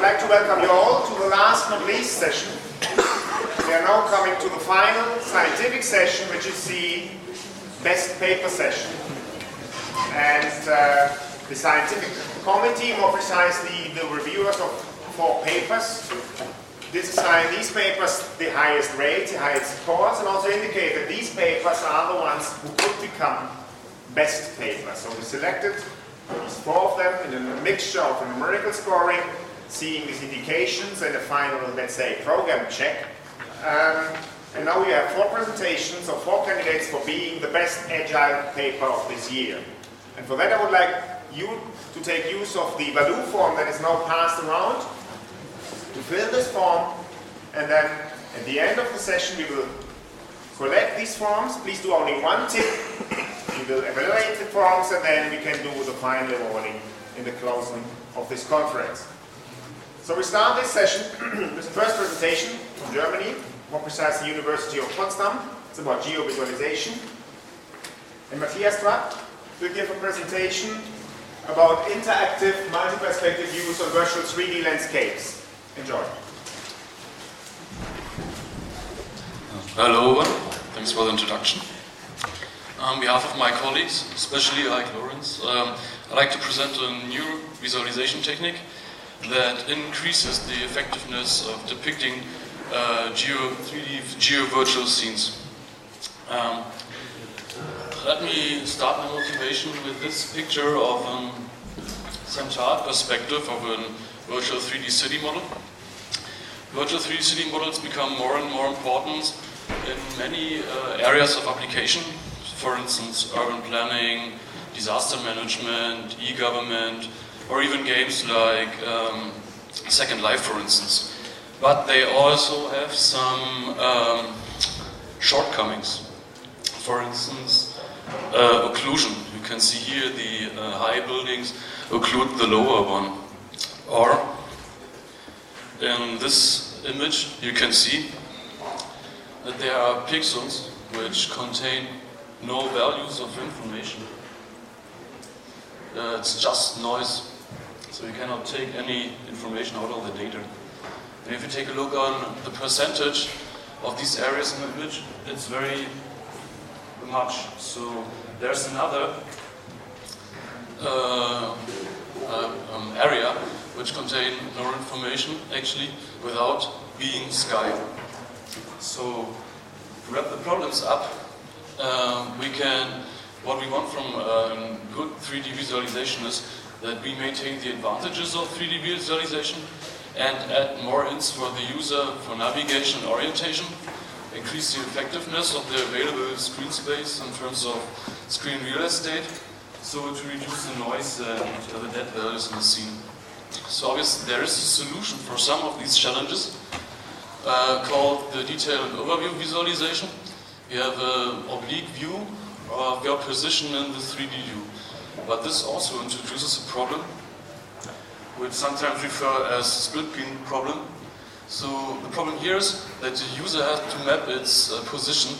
would like to welcome you all to the last not least session. We are now coming to the final scientific session, which is the best paper session. And the scientific committee, more precisely the reviewers of 4 papers, assign these papers the highest rates, the highest scores, and also indicate that these papers are the ones who could become best papers. So we selected these 4 of them in a mixture of a numerical scoring, seeing these indications and a final, let's say, program check. And now we have 4 presentations of 4 candidates for being the best agile paper of this year. And for that I would like you to take use of the Baloo form that is now passed around, to fill this form, and then at the end of the session we will collect these forms. Please do only one tip. We will evaluate the forms and then we can do the final awarding in the closing of this conference. So we start this session with the first presentation from Germany, more precisely University of Potsdam. It's about geovisualization. And Matthias Trapp will give a presentation about interactive multi-perspective use of virtual 3D landscapes. Enjoy. Hello, thanks for the introduction. On behalf of my colleagues, especially like Lawrence, I'd like to present a new visualization technique that increases the effectiveness of depicting 3D geo-virtual scenes. Let me start my motivation with this picture of a centered perspective of a virtual 3D city model. Virtual 3D city models become more and more important in many areas of application. For instance, urban planning, disaster management, e-government, or even games like Second Life, for instance. But they also have some shortcomings. For instance, occlusion. You can see here the high buildings occlude the lower one. Or in this image you can see that there are pixels which contain no values of information. It's just noise, so you cannot take any information out of the data. And if you take a look on the percentage of these areas in the image, it's very much. So there's another area which contain no information actually without being sky. So to wrap the problems up, what we want from good 3D visualization is that we maintain the advantages of 3D visualization and add more hints for the user for navigation and orientation, increase the effectiveness of the available screen space in terms of screen real estate, so to reduce the noise and the dead values in the scene. So obviously there is a solution for some of these challenges called the detail and overview visualization. You have an oblique view of your position in the 3D view. But this also introduces a problem, which sometimes referred as split screen problem. So the problem here is that the user has to map its position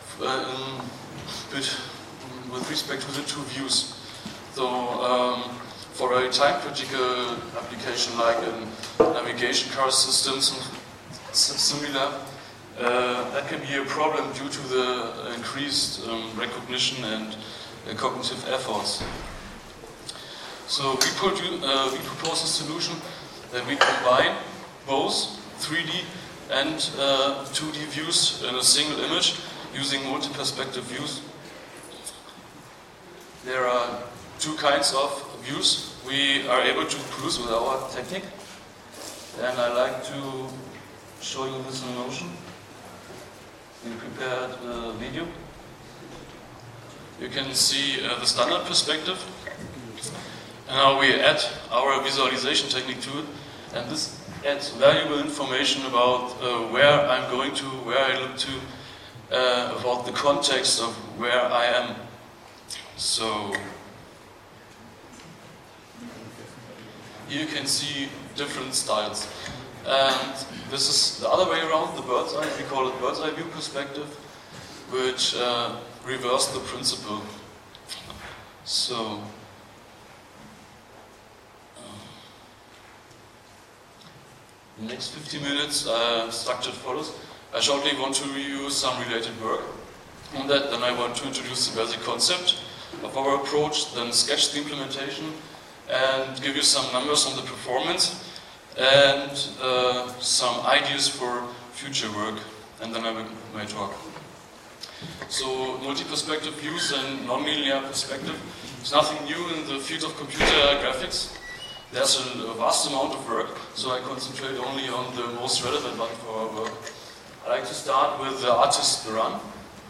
with respect to the 2 views. So for a time critical application like in navigation car systems similar, that can be a problem due to the increased recognition and cognitive efforts. So we propose a solution that we combine both 3D and 2D views in a single image using multi-perspective views. There are 2 kinds of views we are able to produce with our technique, and I like to show you this in motion. We prepared a video. You can see the standard perspective, and now we add our visualization technique to it, and this adds valuable information about where I'm going to, where I look to, about the context of where I am. So here you can see different styles. And this is the other way around, the bird's eye. We call it bird's eye view perspective, which reverse the principle. So In the next 50 minutes, structured follows. I shortly want to review some related work on that. Then I want to introduce the basic concept of our approach, then sketch the implementation, and give you some numbers on the performance, and some ideas for future work, and then I may talk. So, multi-perspective views and non-linear perspective is nothing new in the field of computer graphics. There's a vast amount of work, so I concentrate only on the most relevant one for our work. I like to start with the artist Buran,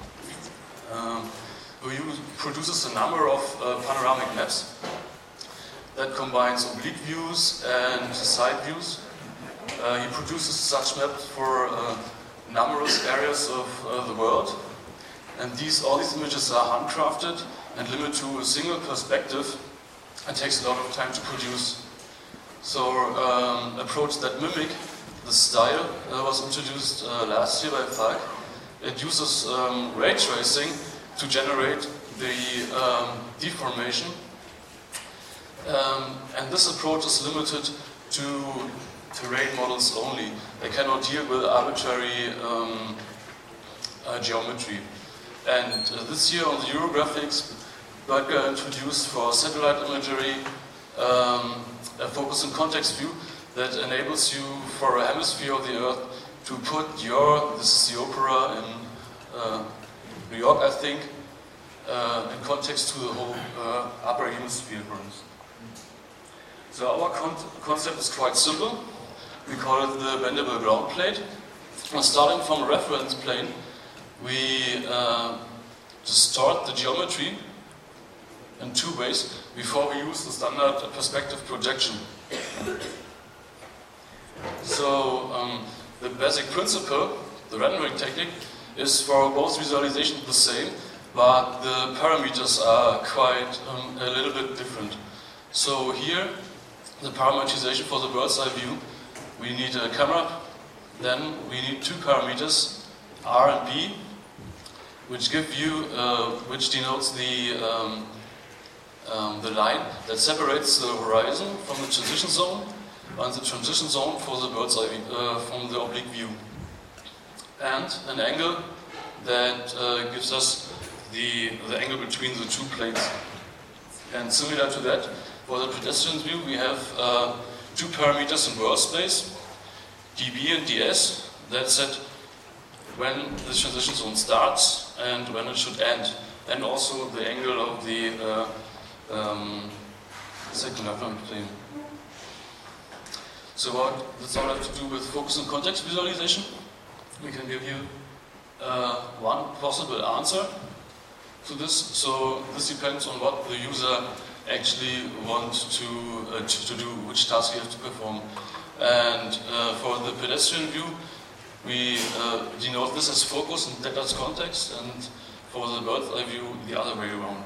who produces a number of panoramic maps that combines oblique views and side views. He produces such maps for numerous areas of the world, and all these images are handcrafted and limited to a single perspective and takes a lot of time to produce. So approach that mimic the style was introduced last year by Falk. It uses ray tracing to generate the deformation, and this approach is limited to terrain models only. They cannot deal with arbitrary geometry. And this year on the Eurographics, Böttger introduced for satellite imagery a focus and context view that enables you, for a hemisphere of the Earth, to put this is the opera in New York, I think, in context to the whole upper hemisphere, for instance. So our concept is quite simple. We call it the bendable ground plate. And starting from a reference plane, we distort the geometry in two ways before we use the standard perspective projection. So the basic principle, the rendering technique, is for both visualizations the same, but the parameters are quite a little bit different. So here, the parameterization for the bird's eye view, we need a camera, then we need two parameters, R and B, which denotes the line that separates the horizon from the transition zone, and the transition zone for the bird's eye from the oblique view, and an angle that gives us the angle between the two planes. And similar to that, for the pedestrian view, we have two parameters in world space, dB and ds, that set when the transition zone starts and when it should end, and also the angle of the second reference plane. So what does all have to do with focus and context visualization? We can give you one possible answer to this. So this depends on what the user actually wants to do, which task you have to perform. And for the pedestrian view, we denote this as focus and that as context, and for the bird's eye view, the other way around.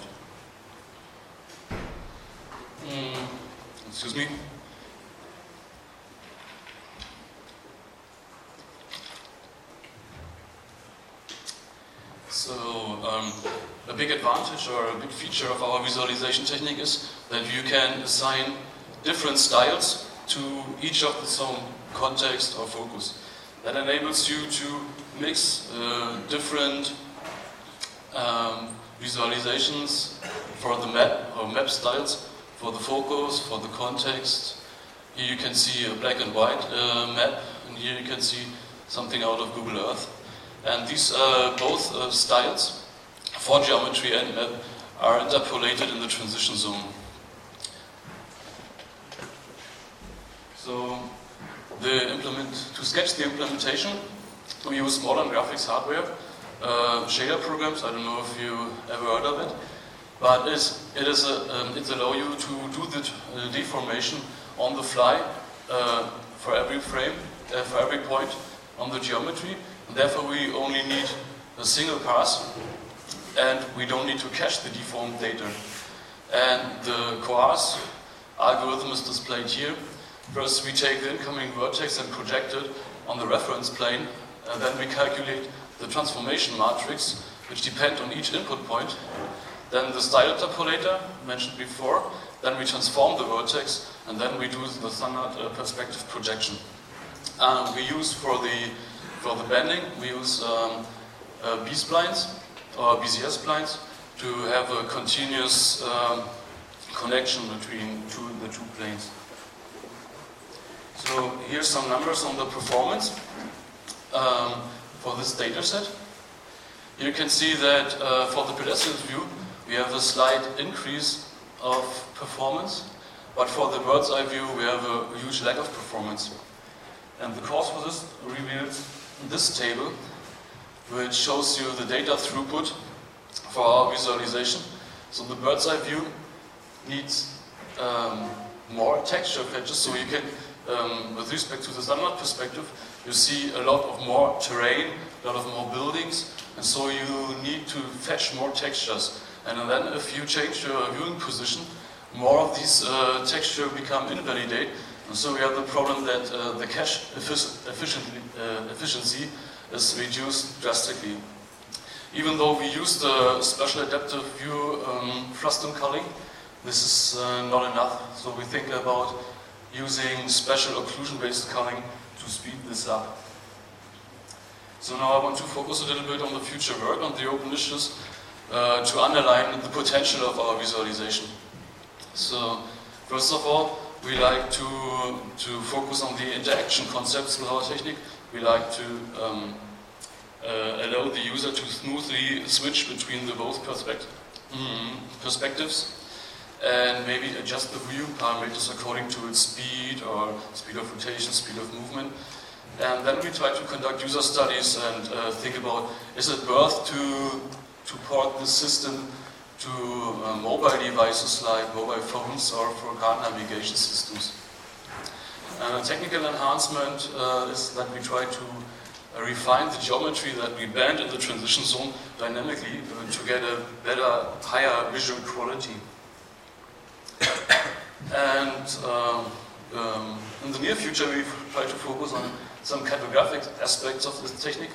Excuse me. So a big advantage or a big feature of our visualization technique is that you can assign different styles to each of its own context or focus. That enables you to mix different visualizations for the map or map styles, for the focus, for the context. Here you can see a black and white map, and here you can see something out of Google Earth. And these both styles, for geometry and map, are interpolated in the transition zone. So to sketch the implementation, we use modern graphics hardware, shader programs. I don't know if you ever heard of it, but it allows you to do the deformation on the fly for every frame, for every point on the geometry. And therefore, we only need a single pass, and we don't need to cache the deformed data. And the coarse algorithm is displayed here. First, we take the incoming vertex and project it on the reference plane, and then we calculate the transformation matrix, which depend on each input point. Then the style interpolator, mentioned before. Then we transform the vertex, and then we do the standard perspective projection. we use for the bending, we use B-splines or BCS splines to have a continuous connection between the two planes. So here's some numbers on the performance for this data set. You can see that for the pedestrian view we have a slight increase of performance, but for the bird's eye view we have a huge lack of performance. And the cause for this reveals this table, which shows you the data throughput for our visualization. So the bird's eye view needs more texture patches, so you can, with respect to the standard perspective, you see a lot of more terrain, a lot of more buildings, and so you need to fetch more textures. And then if you change your viewing position, more of these texture become invalidate, and so we have the problem that the cache efficiency is reduced drastically. Even though we use the special adaptive view frustum culling, this is not enough, so we think about using special occlusion-based culling to speed this up. So now I want to focus a little bit on the future work on the open issues to underline the potential of our visualization. So first of all, we like to focus on the interaction concepts with our technique. We like to allow the user to smoothly switch between the both perspectives and maybe adjust the view parameters according to its speed or speed of rotation, speed of movement. And then we try to conduct user studies and think about, is it worth to port this system to mobile devices like mobile phones or for car navigation systems. Technical enhancement is that we try to refine the geometry that we bend in the transition zone dynamically to get a better, higher visual quality. And in the near future we try to focus on some cartographic aspects of this technique.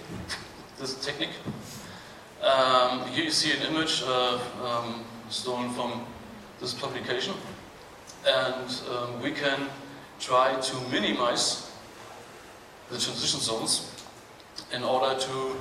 Here you see an image stolen from this publication, and we can try to minimize the transition zones in order to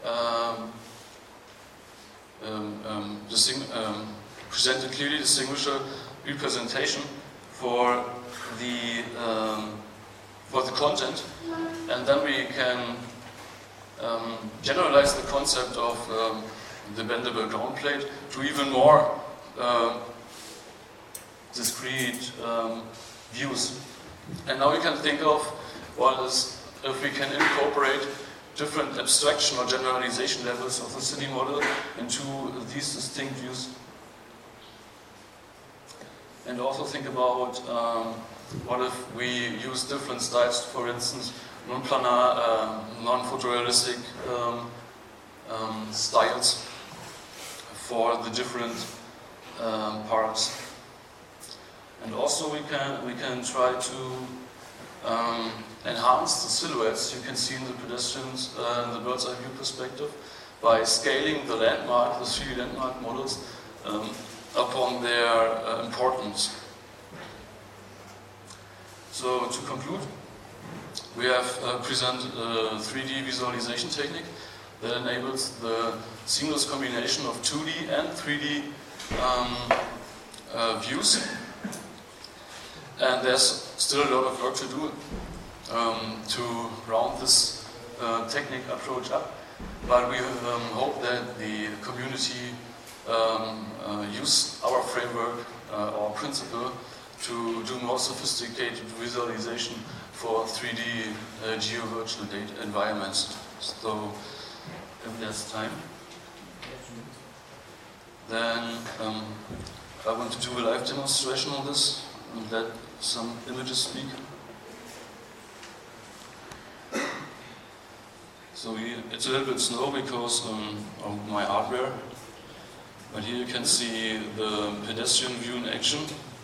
present a clearly distinguishable representation for the content, and then we can generalize the concept of the bendable ground plate to even more discrete views. And now we can think of what is if we can incorporate different abstraction or generalization levels of the city model into these distinct views. And also think about what if we use different styles, for instance, non-planar, non-photorealistic styles for the different parts. And also we can try to enhance the silhouettes you can see in the pedestrians in the bird's eye view perspective by scaling the landmark, the 3D landmark models upon their importance. So to conclude, we have presented a 3D visualization technique that enables the seamless combination of 2D and 3D views. And there's still a lot of work to do to round this technique approach up, but we hope that the community use our framework, our principle, to do more sophisticated visualization for 3D geo-virtual data environments. So, if there's time, then I want to do a live demonstration on this and let some images speak. So it's a little bit slow because of my hardware, but here you can see the pedestrian view in action.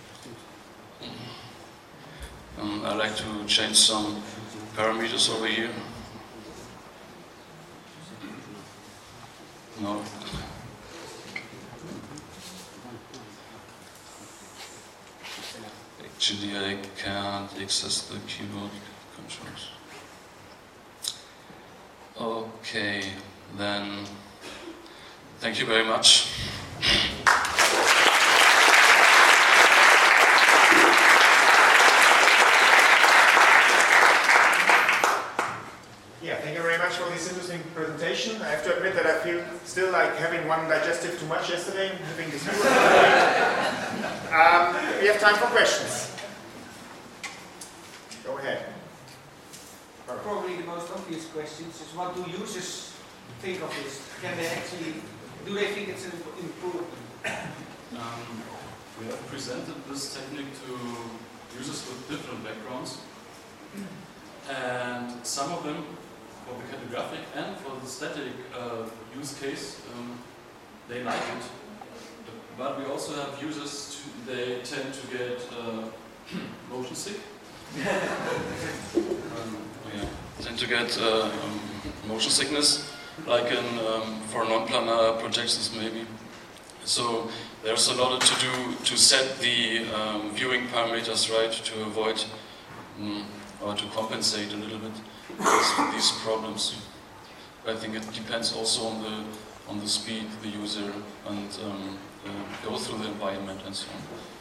I like to change some parameters over here. No. Actually, I can't access the keyboard controls. Okay, then thank you very much. Yeah, thank you very much for this interesting presentation. I have to admit that I feel still like having one digestive too much yesterday, having this We have time for questions. Go ahead. Probably the most obvious questions is what do users think of this? Can they actually, do they think it's an improvement? We have presented this technique to users with different backgrounds, and some of them, for the cartographic and for the static use case, they like it. But we also have users, they tend to get motion sick. Tend to get motion sickness, like in for non-planar projections maybe. So there's a lot to do to set the viewing parameters right to avoid or to compensate a little bit these problems. I think it depends also on the speed the user and go through the environment and so on.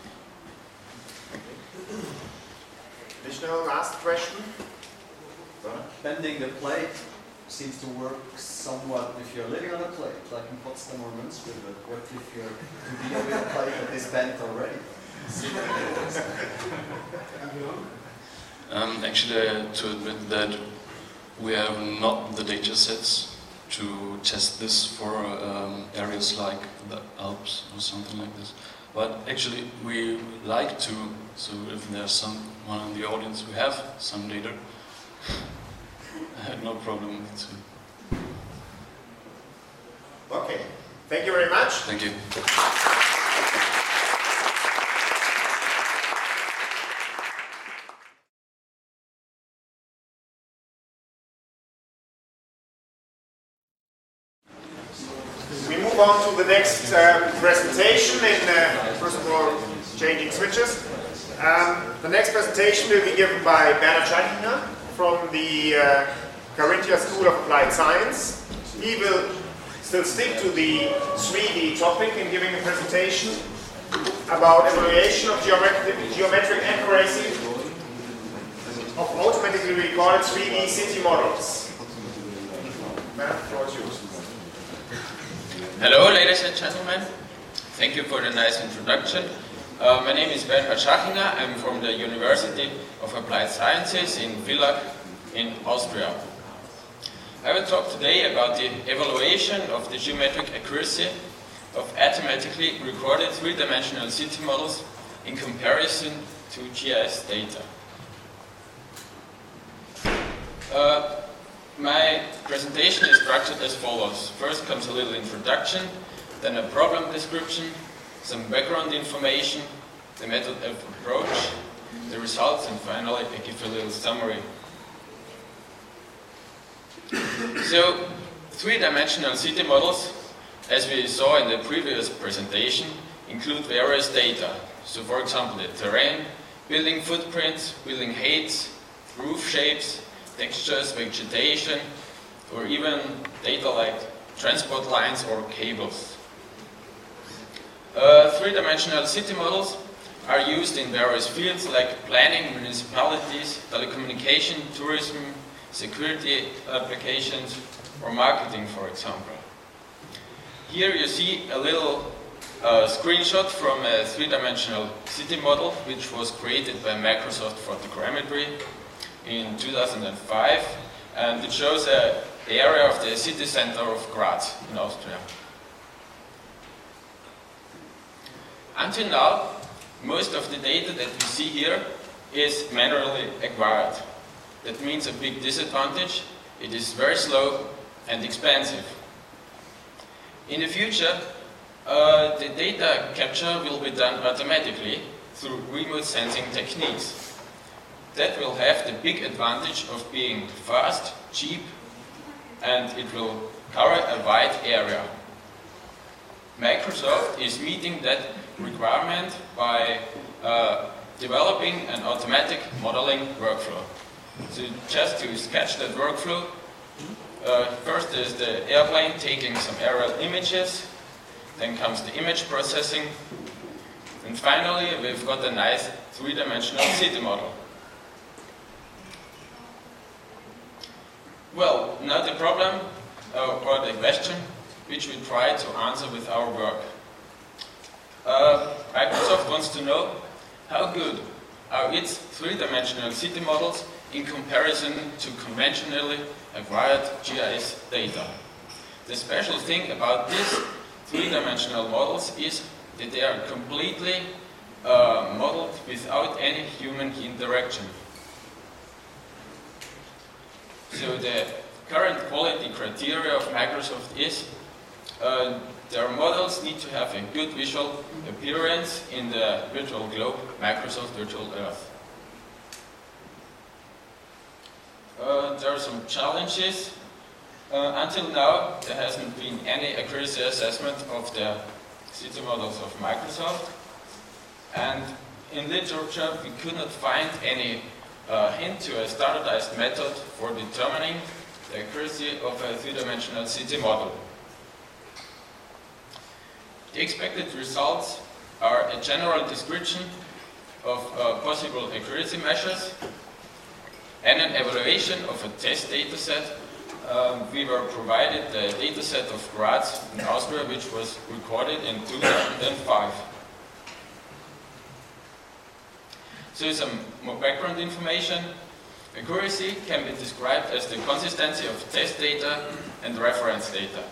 Additional last question. Bending the plate seems to work somewhat if you're living on a plate, like in Potsdam or Münster, but what if you're to be on a plate that is bent already? Actually, I have to admit that we have not the data sets to test this for areas like the Alps or something like this. But actually, we like to, so if there's someone in the audience who have some data, I had no problem with it. Okay, thank you very much. Thank you. We move on to the next presentation in, first of all, changing switches. The next presentation will be given by Bernhard Scheichinger from the Carinthia School of Applied Science. He will still stick to the 3D topic in giving a presentation about evaluation of geometric accuracy of automatically recorded 3D city models. Bernhard, the floor is yours. Hello, ladies and gentlemen. Thank you for the nice introduction. My name is Bernhard Scheichinger. I'm from the University of Applied Sciences in Villach in Austria. I will talk today about the evaluation of the geometric accuracy of automatically recorded three-dimensional city models in comparison to GIS data. My presentation is structured as follows. First comes a little introduction, then a problem description, some background information, the method of approach, the results, and finally I give a little summary. So, three-dimensional city models, as we saw in the previous presentation, include various data. So for example, the terrain, building footprints, building heights, roof shapes, textures, vegetation, or even data like transport lines or cables. Three-dimensional city models are used in various fields like planning, municipalities, telecommunication, tourism, security applications, or marketing, for example. Here you see a little screenshot from a three-dimensional city model which was created by Microsoft Photogrammetry in 2005, and it shows the area of the city center of Graz in Austria. Until now, most of the data that we see here is manually acquired. That means a big disadvantage. It is very slow and expensive. In the future, the data capture will be done automatically through remote sensing techniques. That will have the big advantage of being fast, cheap, and it will cover a wide area. Microsoft is meeting that requirement by developing an automatic modeling workflow. So just to sketch that workflow, First is the airplane taking some aerial images, then comes the image processing, and finally we've got a nice three-dimensional city model. Well, now the problem, or the question, which we try to answer with our work. Microsoft wants to know how good are its three-dimensional city models in comparison to conventionally acquired GIS data. The special thing about these three-dimensional models is that they are completely modeled without any human interaction. So the current quality criteria of Microsoft is their models need to have a good visual appearance in the virtual globe, Microsoft Virtual Earth. There are some challenges. Until now, there hasn't been any accuracy assessment of the city models of Microsoft. And in literature, we could not find any hint to a standardized method for determining the accuracy of a three-dimensional city model. The expected results are a general description of possible accuracy measures and an evaluation of a test dataset. We were provided the dataset of Graz in Austria, which was recorded in 2005. So some more background information. Accuracy can be described as the consistency of test data and reference data.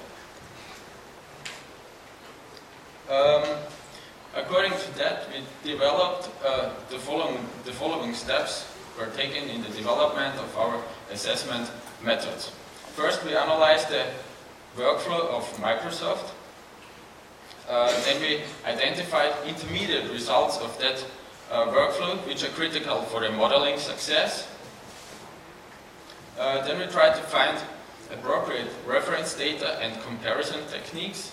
According to that, we developed the following steps were taken in the development of our assessment methods. First, we analyzed the workflow of Microsoft. Then we identified intermediate results of that workflow, which are critical for the modeling success. Then we tried to find appropriate reference data and comparison techniques.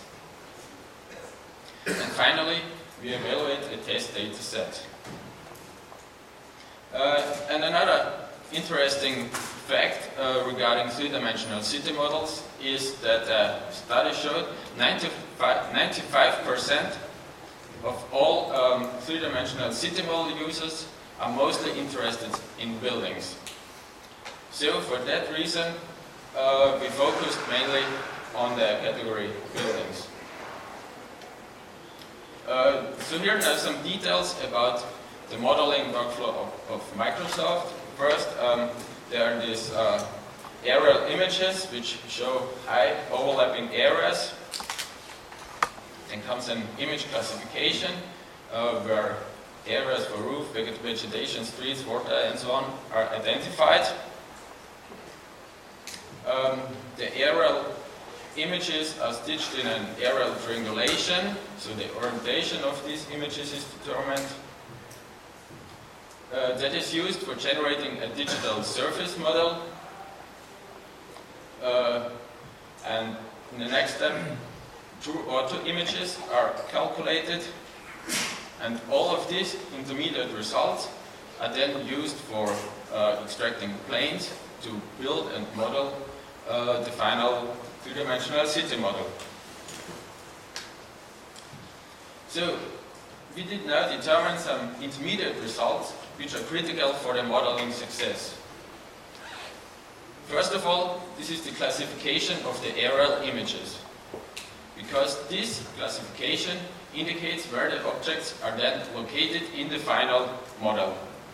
And finally, we evaluate a test data set. And another interesting fact regarding three-dimensional city models is that a study showed 95% of all three-dimensional city model users are mostly interested in buildings. So for that reason, we focused mainly on the category buildings. So here are some details about the modeling workflow of Microsoft. First, there are these aerial images which show high overlapping areas. Then comes an image classification where areas for roof, vegetation, streets, water and so on are identified. The aerial images are stitched in an aerial triangulation, so the orientation of these images is determined. That is used for generating a digital surface model. And in the next step, true ortho images are calculated, and all of these intermediate results are then used for extracting planes to build and model the final three-dimensional city model. So we did now determine some intermediate results which are critical for the modeling success. First of all, this is the classification of the aerial images, because this classification indicates where the objects are then located in the final model.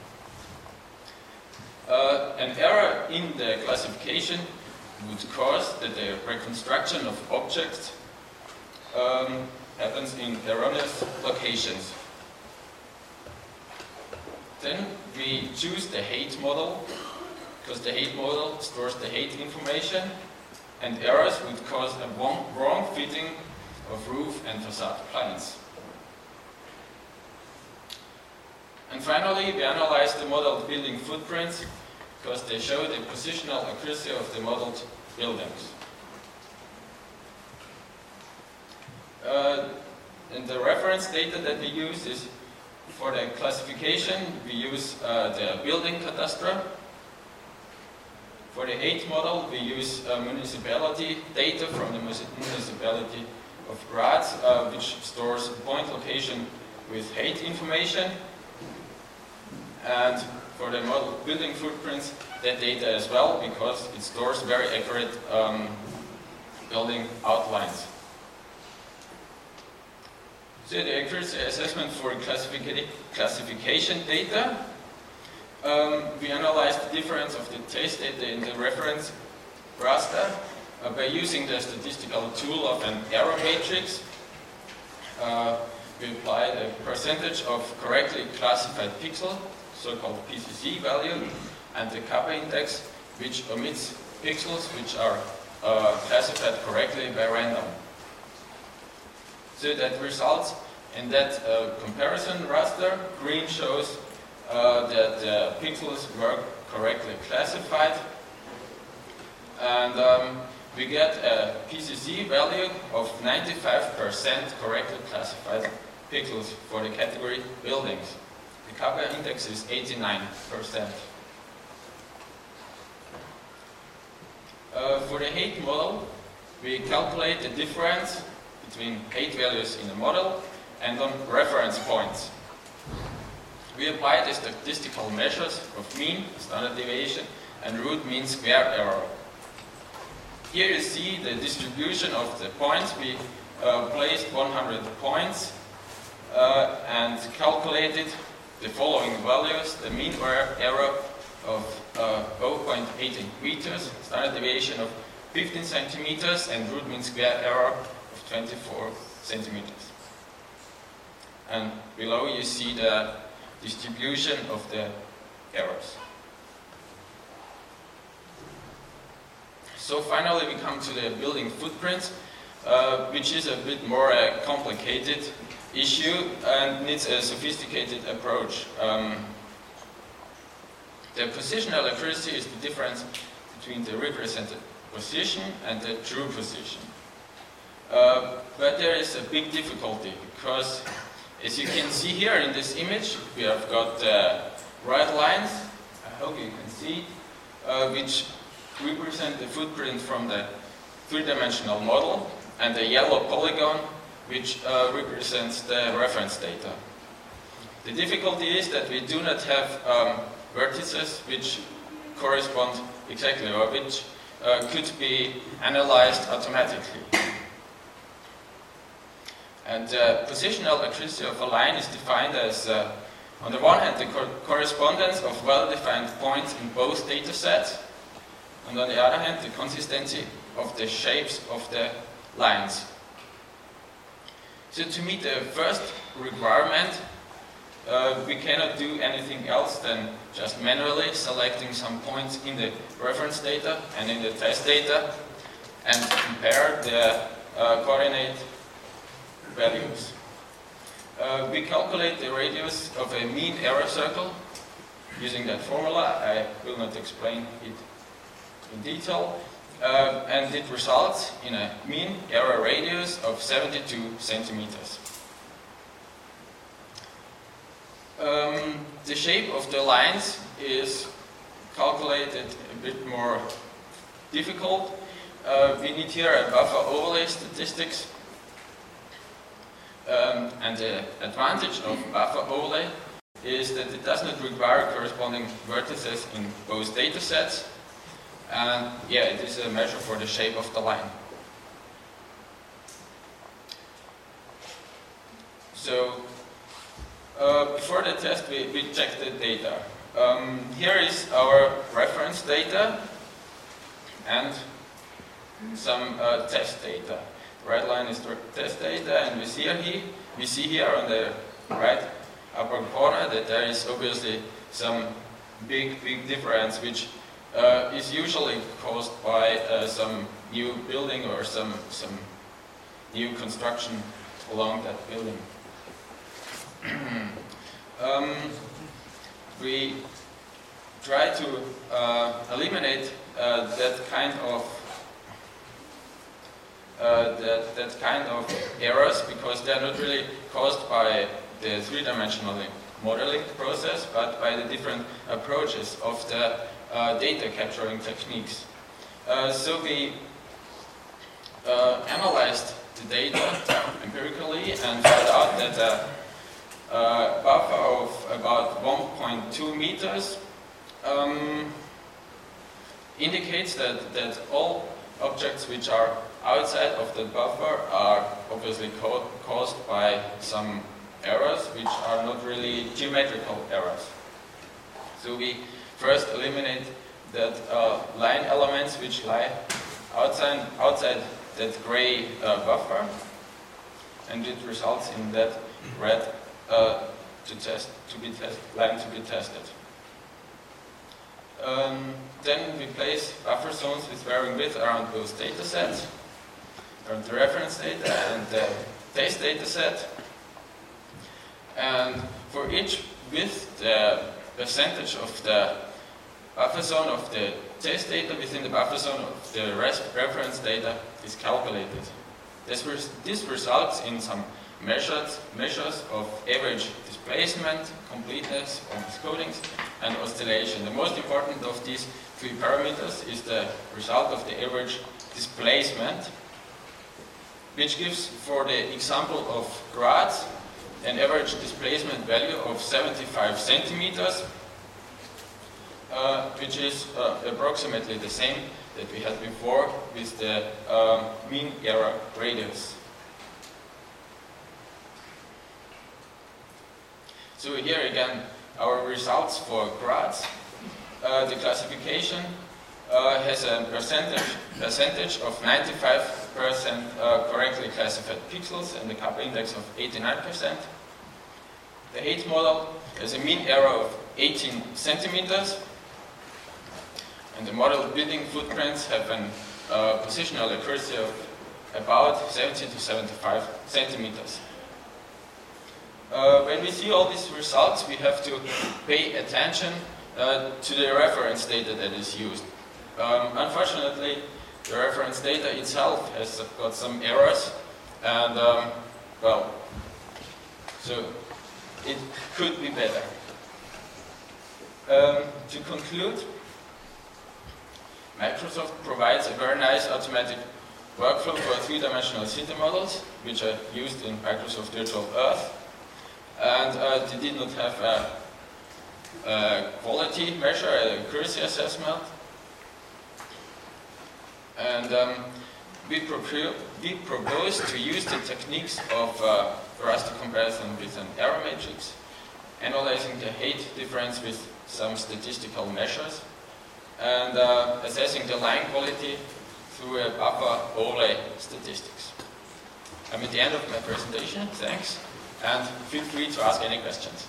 An error in the classification would cause that the reconstruction of objects happens in erroneous locations. Then we choose the height model, because the height model stores the height information, and errors would cause a wrong fitting of roof and facade planes. And finally, we analyze the modeled building footprints, because they show the positional accuracy of the modeled buildings. And the reference data that we use is, for the classification, we use the building cadastre. For the height model, we use municipality data from the municipality of Graz, which stores point location with height information. And for the model building footprints, that data as well, because it stores very accurate building outlines. So the accuracy assessment for classification data. We analyzed the difference of the test data in the reference raster by using the statistical tool of an error matrix. We applied a percentage of correctly classified pixel, so-called PCC value, and the kappa index, which omits pixels which are classified correctly by random. So that results in that comparison raster. Green shows that the pixels were correctly classified, and we get a PCC value of 95% correctly classified pixels for the category buildings. The kappa index is 89%. For the height model, we calculate the difference between height values in the model and on reference points. We apply the statistical measures of mean, standard deviation, and root mean square error. Here you see the distribution of the points. We placed 100 points and calculated the following values: the mean error of 0.18 meters, standard deviation of 15 centimeters, and root mean square error of 24 centimeters. And below you see the distribution of the errors. So finally we come to the building footprint, which is a bit more a complicated issue and needs a sophisticated approach. The positional accuracy is the difference between the represented position and the true position. But there is a big difficulty, because as you can see here in this image, we have got right lines, I hope you can see, which represent the footprint from the three-dimensional model, and the yellow polygon, which represents the reference data. The difficulty is that we do not have vertices which correspond exactly, or which could be analyzed automatically. And positional accuracy of a line is defined as, on the one hand, the correspondence of well-defined points in both data sets, and on the other hand, the consistency of the shapes of the lines. So to meet the first requirement, we cannot do anything else than just manually selecting some points in the reference data and in the test data and compare the coordinate values. We calculate the radius of a mean error circle using that formula. I will not explain it in detail. And it results in a mean error radius of 72 centimeters. The shape of the lines is calculated a bit more difficult. We need here a buffer overlay statistics. And the advantage of buffer overlay is that it does not require corresponding vertices in both data sets. And yeah, it is a measure for the shape of the line. So before the test, we checked the data. Here is our reference data and some test data. The red line is the test data, and we see here on the right upper corner that there is obviously some big difference, which is usually caused by some new building or some new construction along that building. We try to eliminate that kind of errors, because they are not really caused by the three-dimensional modeling process, but by the different approaches of the data capturing techniques. So we analyzed the data empirically and found out that a buffer of about 1.2 meters indicates that all objects which are outside of the buffer are obviously caused by some errors which are not really geometrical errors. So we first eliminate that line elements which lie outside that gray buffer, and it results in that red line to be tested. Then we place buffer zones with varying width around both data sets, around the reference data and the test data set. And for each width, the percentage of the buffer zone of the test data within the buffer zone of the reference data is calculated. This results in some measures of average displacement, completeness of these codings, and oscillation. The most important of these three parameters is the result of the average displacement, which gives, for the example of Graz, an average displacement value of 75 centimeters, which is approximately the same that we had before with the mean error radius. So here again, our results for Graz. The classification has a percentage of 95% correctly classified pixels and a kappa index of 89%. The H model has a mean error of 18 centimeters, and the model building footprints have a positional accuracy of about 70 to 75 centimeters. When we see all these results, we have to pay attention to the reference data that is used. Unfortunately, the reference data itself has got some errors, and well, so it could be better. To conclude, Microsoft provides a very nice automatic workflow for three-dimensional city models, which are used in Microsoft Virtual Earth. And they did not have a quality measure, an accuracy assessment. And we propose to use the techniques of raster comparison with an error matrix, analyzing the height difference with some statistical measures, and assessing the line quality through a buffer overlay statistics. I'm at the end of my presentation. Thanks. And feel free to ask any questions.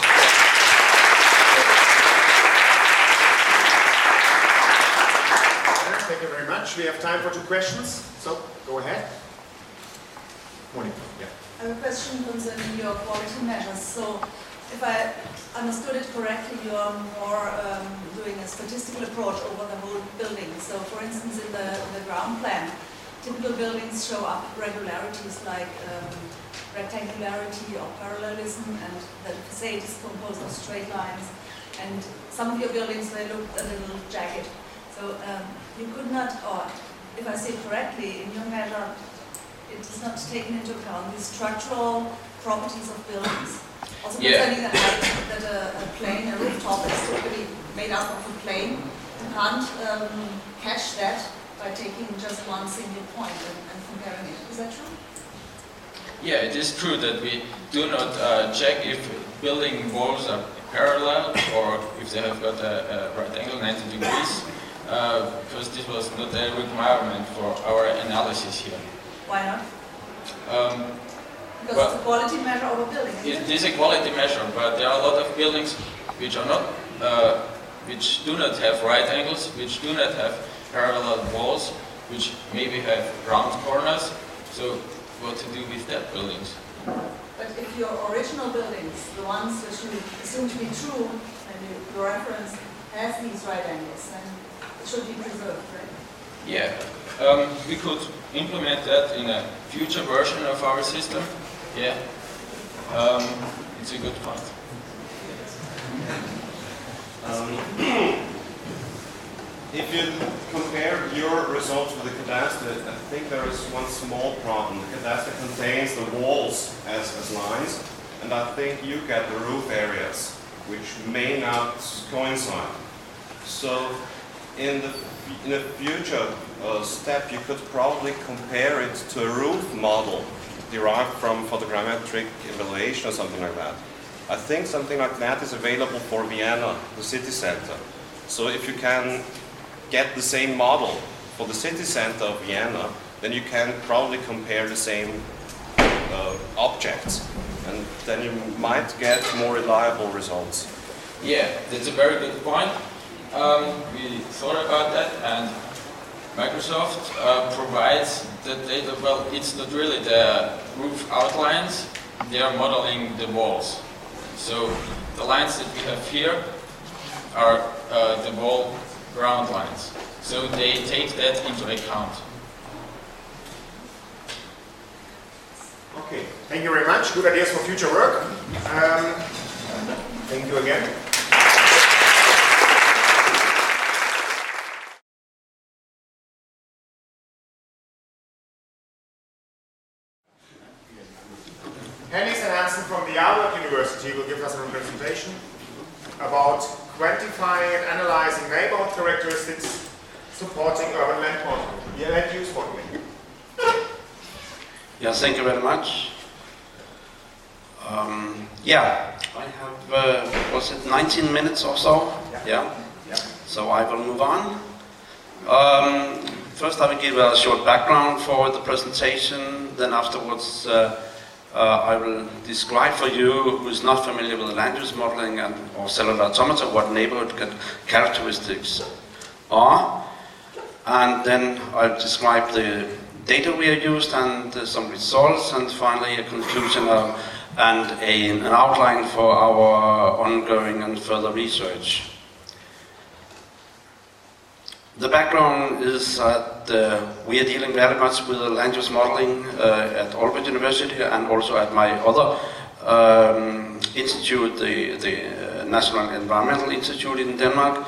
Thank you very much. We have time for 2 questions, so go ahead. Morning. Yeah. I have a question concerning your quality measures. So, if I understood it correctly, you are more doing a statistical approach over the whole building. So, for instance, in the ground plan, typical buildings show up regularities like rectangularity or parallelism, and the facade is composed of straight lines. And some of your buildings, they look a little jagged. So you could not, or if I say correctly, in your measure, it is not taken into account the structural properties of buildings. Also concerning the height, that a plane, a rooftop is typically made up of a plane. You can't catch that by taking just one single point and comparing it. Is that true? Yeah, it is true that we do not check if building walls are parallel or if they have got a right angle 90 degrees, because this was not a requirement for our analysis here. Why not? Because well, it's a quality measure of a building. It is a quality measure, but there are a lot of buildings which are not, which do not have right angles, which do not have parallel walls, which maybe have round corners. So, what to do with that buildings? But if your original buildings, the ones which you assume to be true, and your reference has these right angles, then it should be preserved, right? Yeah, we could implement that in a future version of our system. Yeah, it's a good point. If you compare your results with the cadastre, I think there is one small problem. The cadastre contains the walls as lines, and I think you get the roof areas, which may not coincide. So in a future step, you could probably compare it to a roof model derived from photogrammetric evaluation or something like that. I think something like that is available for Vienna, the city center. So if you can get the same model for the city center of Vienna, then you can probably compare the same objects, and then you might get more reliable results. Yeah, that's a very good point. We thought about that, and Microsoft provides the data. Well, it's not really the roof outlines, they are modeling the walls. So the lines that we have here are the wall ground lines. So they take that into account. Okay, thank you very much. Good ideas for future work. Thank you again. Hennis and Hansen from the Aalborg University will give us a presentation about quantifying and analyzing neighborhood characteristics supporting urban land modeling, land use modeling. Yeah, thank you very much. Yeah, I have, was it 19 minutes or so? Yeah. So I will move on. First I will give a short background for the presentation, then afterwards I will describe for you who is not familiar with land use modeling and or cellular automata what neighborhood characteristics are, and then I'll describe the data we have used and some results, and finally a conclusion and an outline for our ongoing and further research. The background is that we are dealing very much with land use modeling at Aalborg University and also at my other institute, the National Environmental Institute in Denmark.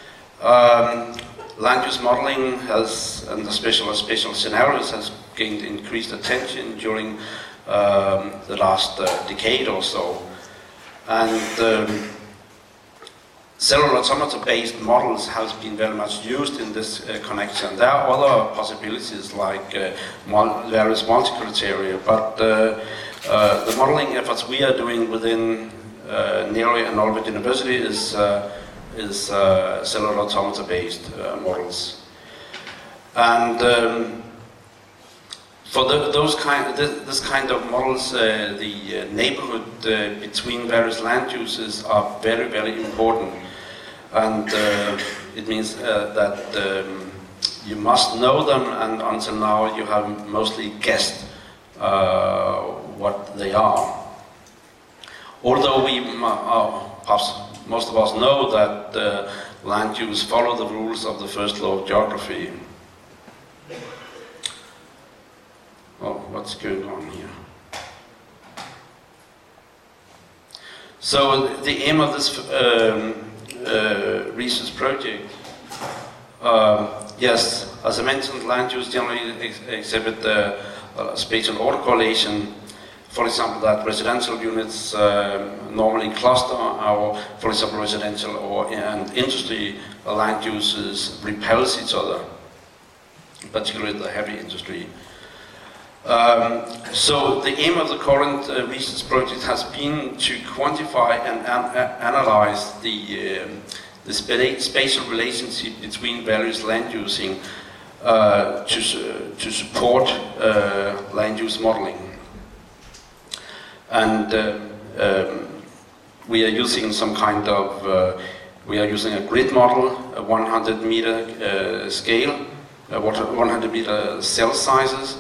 Land use modeling has, and the spatial scenarios has gained increased attention during the last decade or so. And cellular automata-based models has been very much used in this connection. There are other possibilities like various multi-criteria, but the modeling efforts we are doing within NERI and Aalborg University is cellular automata-based models. And for this kind of models, the neighborhood between various land uses are very, very important. And it means that you must know them, and until now you have mostly guessed what they are. Although we perhaps most of us know that land use follow the rules of the first law of geography. Oh, what's going on here? So the aim of this research project, yes, as I mentioned, land use generally exhibit spatial autocorrelation. For example, that residential units normally cluster, or for example, residential and industry land uses repels each other, particularly the heavy industry. So the aim of the current research project has been to quantify and analyze the spatial relationship between various land using to support land use modeling. And we are using some kind of, we are using a grid model, a 100 meter scale, 100 meter cell sizes.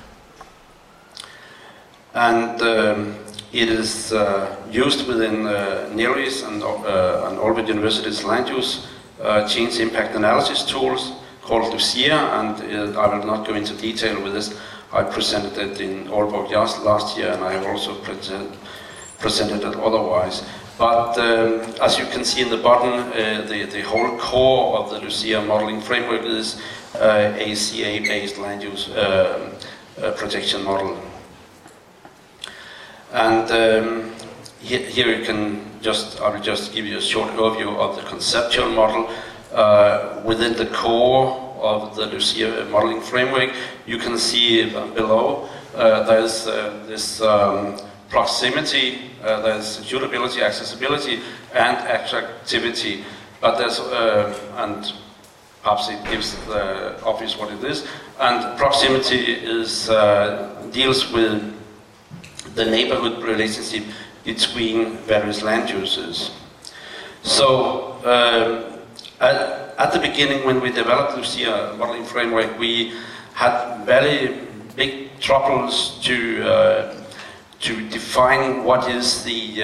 And it is used within NERI's and Aalborg University's land use change impact analysis tools called Lucia, and I will not go into detail with this. I presented it in Aalborg last year, and I have also presented it otherwise. But as you can see in the bottom, the whole core of the Lucia modeling framework is a CA-based land use projection model. And here you can I will just give you a short overview of the conceptual model. Within the core of the Lucia modeling framework, you can see below there's this proximity, there's durability, accessibility, and attractivity. But there's, and perhaps it gives the obvious what it is. And proximity is deals with the neighborhood relationship between various land uses. So at the beginning, when we developed Lucia modeling framework, we had very big troubles to define what is the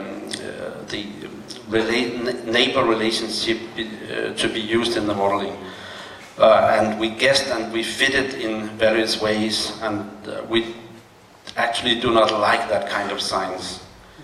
neighbor relationship to be used in the modeling. And we guessed and we fitted in various ways, and we actually do not like that kind of science.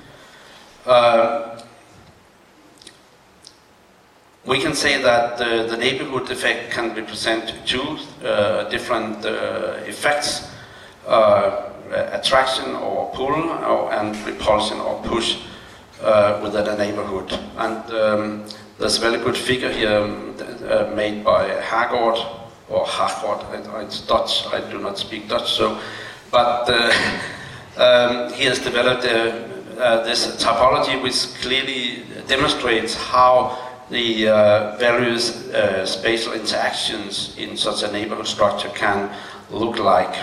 We can say that the neighborhood effect can represent two different effects, attraction or pull, and repulsion or push within a neighborhood. And there's a very good figure here made by Hagård, or Hagård, it's Dutch, I do not speak Dutch, so, but he has developed this typology which clearly demonstrates how the various spatial interactions in such a neighborhood structure can look like.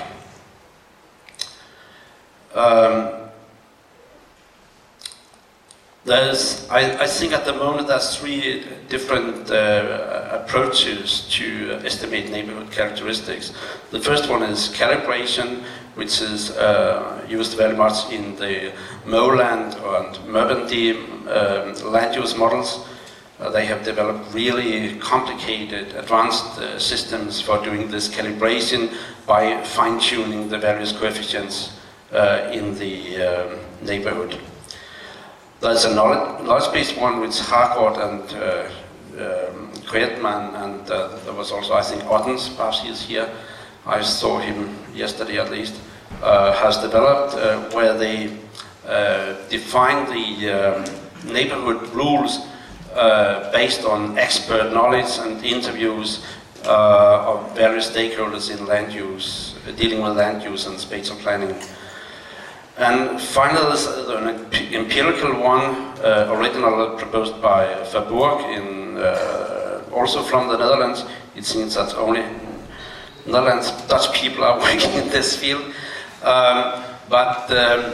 I think at the moment there's three different approaches to estimate neighborhood characteristics. The first one is calibration, which is used very much in the Moland and Merbandy land use models. They have developed really complicated, advanced systems for doing this calibration by fine-tuning the various coefficients in the neighborhood. There's a knowledge-based one with Hagård and Kretman, and there was also, I think, Ottens, perhaps he is here. I saw him yesterday at least, has developed where they define the neighborhood rules based on expert knowledge and interviews of various stakeholders in land use, dealing with land use and spatial planning. And finally, there's an empirical one, originally proposed by Verburg, also from the Netherlands. It seems that only Netherlands, Dutch people are working in this field. But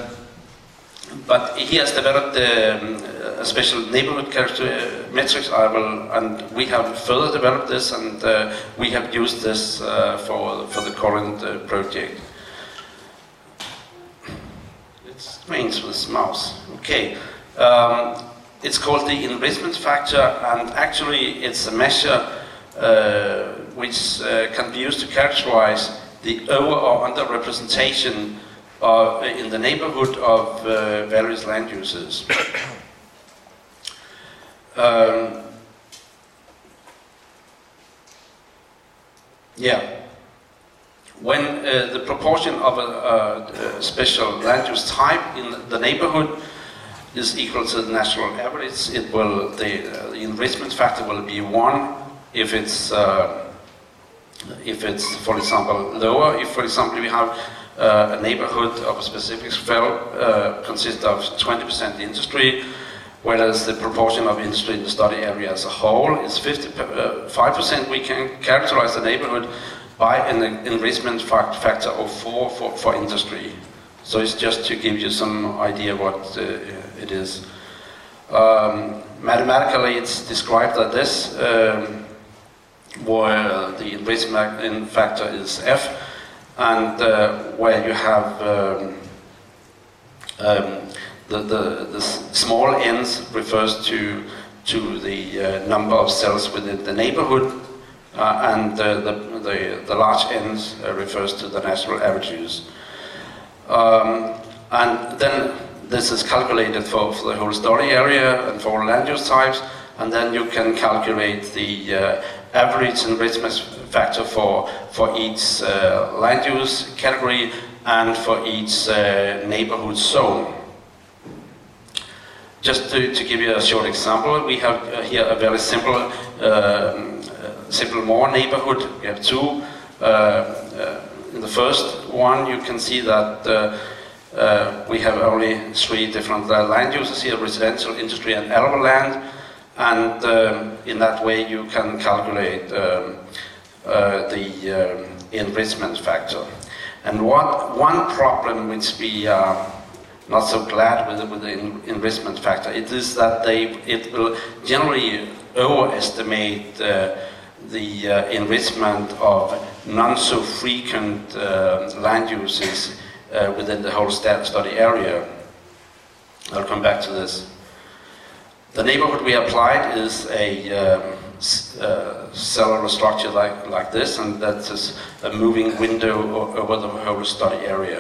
he has developed a special neighborhood character metrics. And we have further developed this, and we have used this for the current project. Strange with this mouse. Okay. It's called the enrichment factor, and actually it's a measure which can be used to characterize the over or under representation in the neighborhood of various land uses. When the proportion of a special land use type in the neighborhood is equal to the national average, the enrichment factor will be 1 if it's, for example, lower. If, for example, we have a neighborhood of a specific sphere consists of 20% industry, whereas the proportion of industry in the study area as a whole is 5%, we can characterize the neighborhood by an enrichment factor of 4 for industry. So it's just to give you some idea what it is. Mathematically, it's described like this, where the enrichment factor is F, and where you have the small n's refers to the number of cells within the neighborhood, and the large n's refers to the national averages. And then this is calculated for the whole study area and for all land use types, and then you can calculate the average enrichment factor for each land use category and for each neighborhood zone. Just to give you a short example, we have here a very simple Moore neighborhood. We have two. In the first one, you can see that we have only 3 different land uses here: residential, industry, and arable land. And in that way, you can calculate the enrichment factor. And one problem which we are not so glad with the enrichment factor, it is that it will generally overestimate the enrichment of non-so-frequent land uses within the whole study area. I'll come back to this. The neighborhood we applied is a cellular structure like this, and that is a moving window over the whole study area.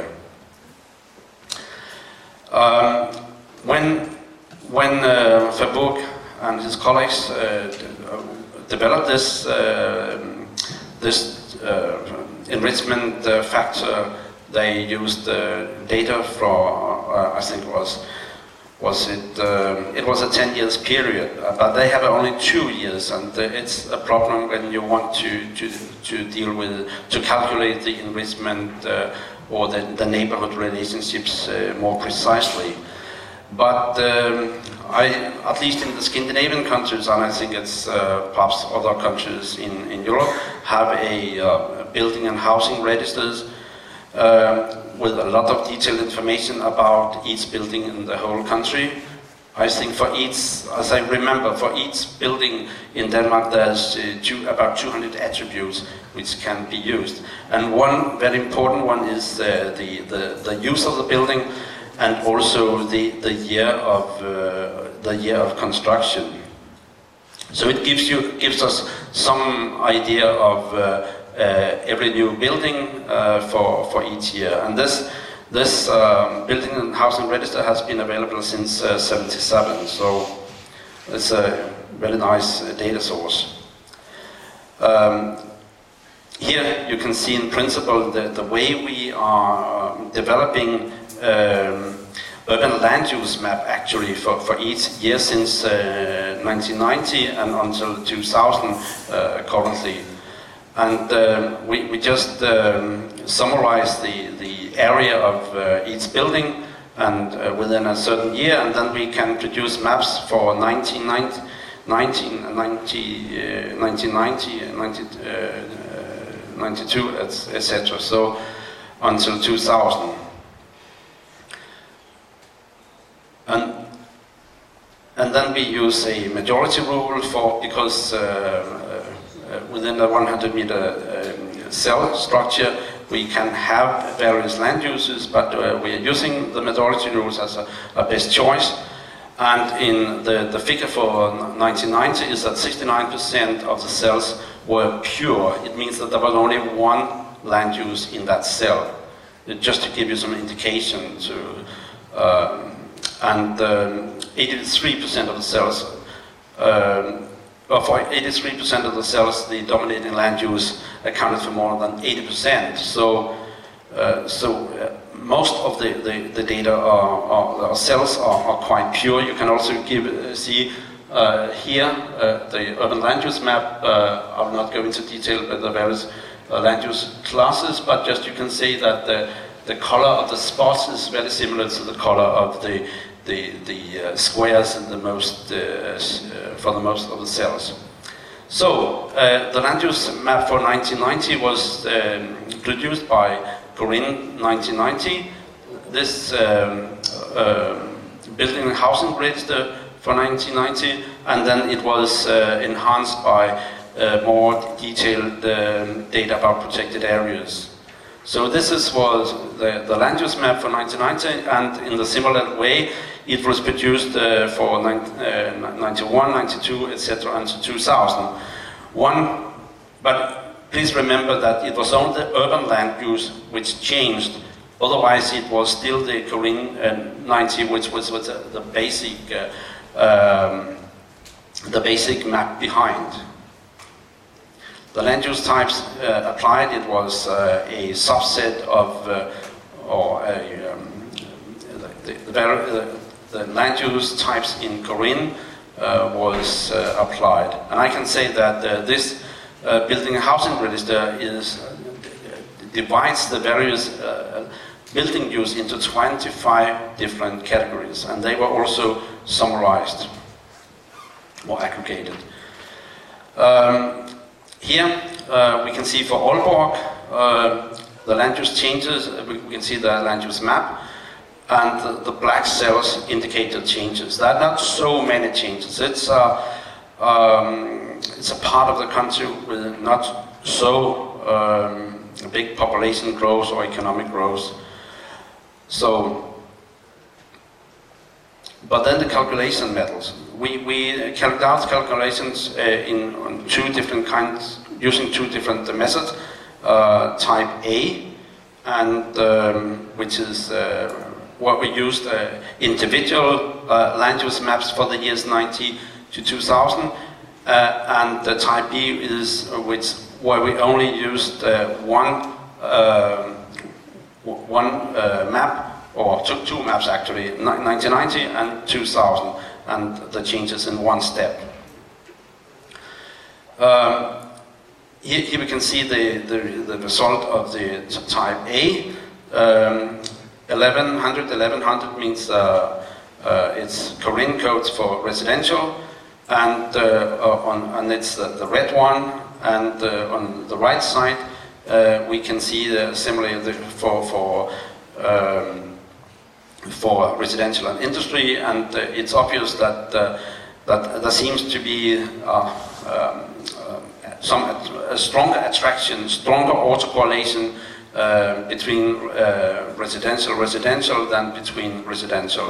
When Verburg and his colleagues developed this enrichment factor, they used data for I think it was a 10 years period, but they have only 2 years, and it's a problem when you want to deal with, to calculate the enrichment or the neighborhood relationships more precisely. But at least in the Scandinavian countries, and I think it's perhaps other countries in Europe, have a building and housing registers with a lot of detailed information about each building in the whole country. I think for each, as I remember, for each building in Denmark there's about 200 attributes which can be used. And one very important one is the use of the building, and also the year of construction. So it gives us some idea of every new building for each year. And this building and housing register has been available since '77, so it's a very nice data source. Here you can see in principle the way we are developing urban land use map actually for each year since 1990 and until 2000 currently. And we just summarize the area of each building and within a certain year, and then we can produce maps for 1990, 92, etc. So until 2000. And then we use a majority rule because within a 100-meter cell structure we can have various land uses, but we are using the majority rules as a best choice. And in the figure for 1990 is that 69% of the cells were pure. It means that there was only one land use in that cell. Just to give you some indication to, and 83% of the cells, for 83% of the cells, the dominating land use accounted for more than 80%. So most of the data are cells are quite pure. You can also see here the urban land use map. I'll not go into detail with the various land use classes, but just you can see that the color of the spots is very similar to the color of the squares in the most for the most of the cells. So the land use map for 1990 was produced by Corinne 1990. This building and housing register for 1990, and then it was enhanced by more detailed data about protected areas. So this was the land use map for 1990, and in the similar way it was produced for 91, 92, etc. until 2001. But please remember that it was only the urban land use which changed Otherwise, it was still the Corinne 90, which was the basic map behind. The land use types applied, it was a subset of, the land use types in Corinne was applied. And I can say that this building and housing register divides the various building use into 25 different categories, and they were also summarized or aggregated. Here we can see for Aalborg the land use changes. We can see the land use map, and the black cells indicate the changes. There are not so many changes. It's a part of the country with not so big population growth or economic growth. So, but then the calculation methods. We carried out calculations on two different kinds, using two different methods. Type A, and which is what we used individual land use maps for the years 90 to 2000, and the type B is where we only used one map, or took two maps actually, 1990 and 2000, and the changes in one step. Here we can see the result of the type A. 1100 means it's Corinne codes for residential, and it's the red one, and on the right side we can see similarly for residential and industry, and it's obvious that there seems to be a stronger attraction, stronger autocorrelation between residential than between residential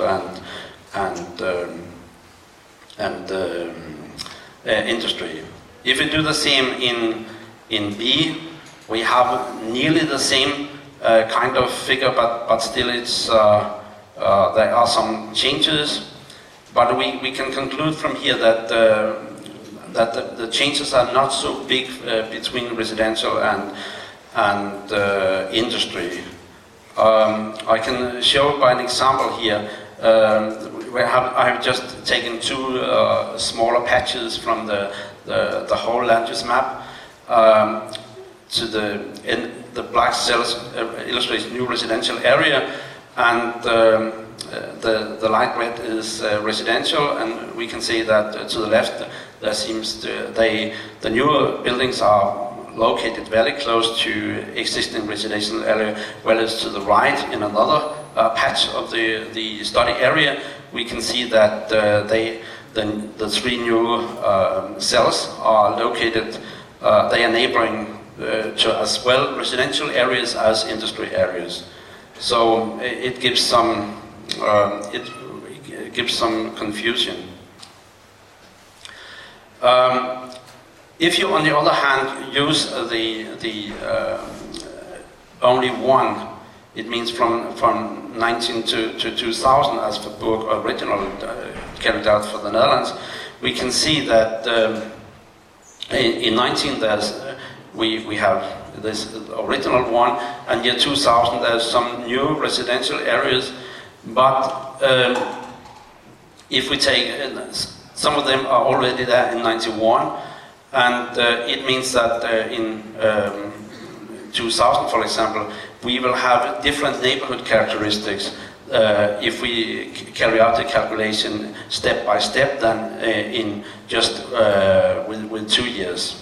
and industry. If we do the same in B, we have nearly the same kind of figure, but still it's there are some changes. But we can conclude from here that the changes are not so big between residential and industry. I can show by an example here. I have just taken two smaller patches from the whole land use map. The black cells illustrates new residential area, and the light red is residential, and we can see that to the left there seems the newer buildings are located very close to existing residential area, whereas to the right in another patch of the study area we can see that the three new cells are located, they are neighboring to as well residential areas as industry areas. So it gives some confusion. If you, on the other hand, use the only one, it means from 19 to 2000, as the book original carried out for the Netherlands, we can see that in 19 we have this original one, and year 2000 there's some new residential areas, but if we take some of them are already there in 91, and it means that in 2000, for example, we will have different neighborhood characteristics if we carry out the calculation step by step than in just with 2 years.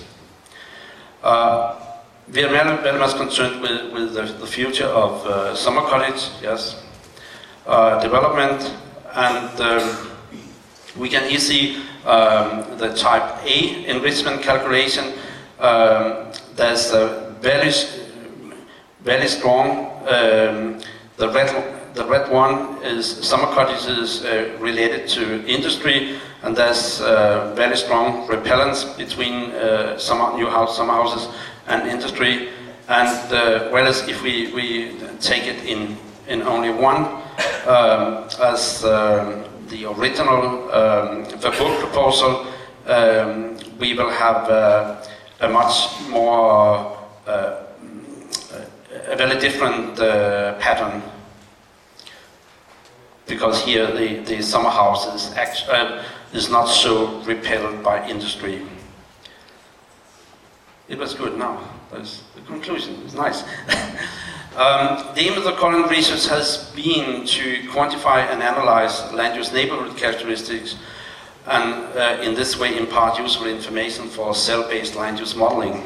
We are very much concerned with the future of summer cottage, yes, development, and we can easily the type A enrichment calculation. There's a very strong. The red one is summer cottages related to industry, and there's very strong repellence between summer houses and industry. And whereas if we take it in only one, as the original Verboek proposal, we will have a much more, a very different pattern. Because here the summer house is not so repelled by industry. It was good now. That's the conclusion. It's nice. The aim of the current research has been to quantify and analyze land use neighborhood characteristics and in this way impart useful information for cell-based land use modeling.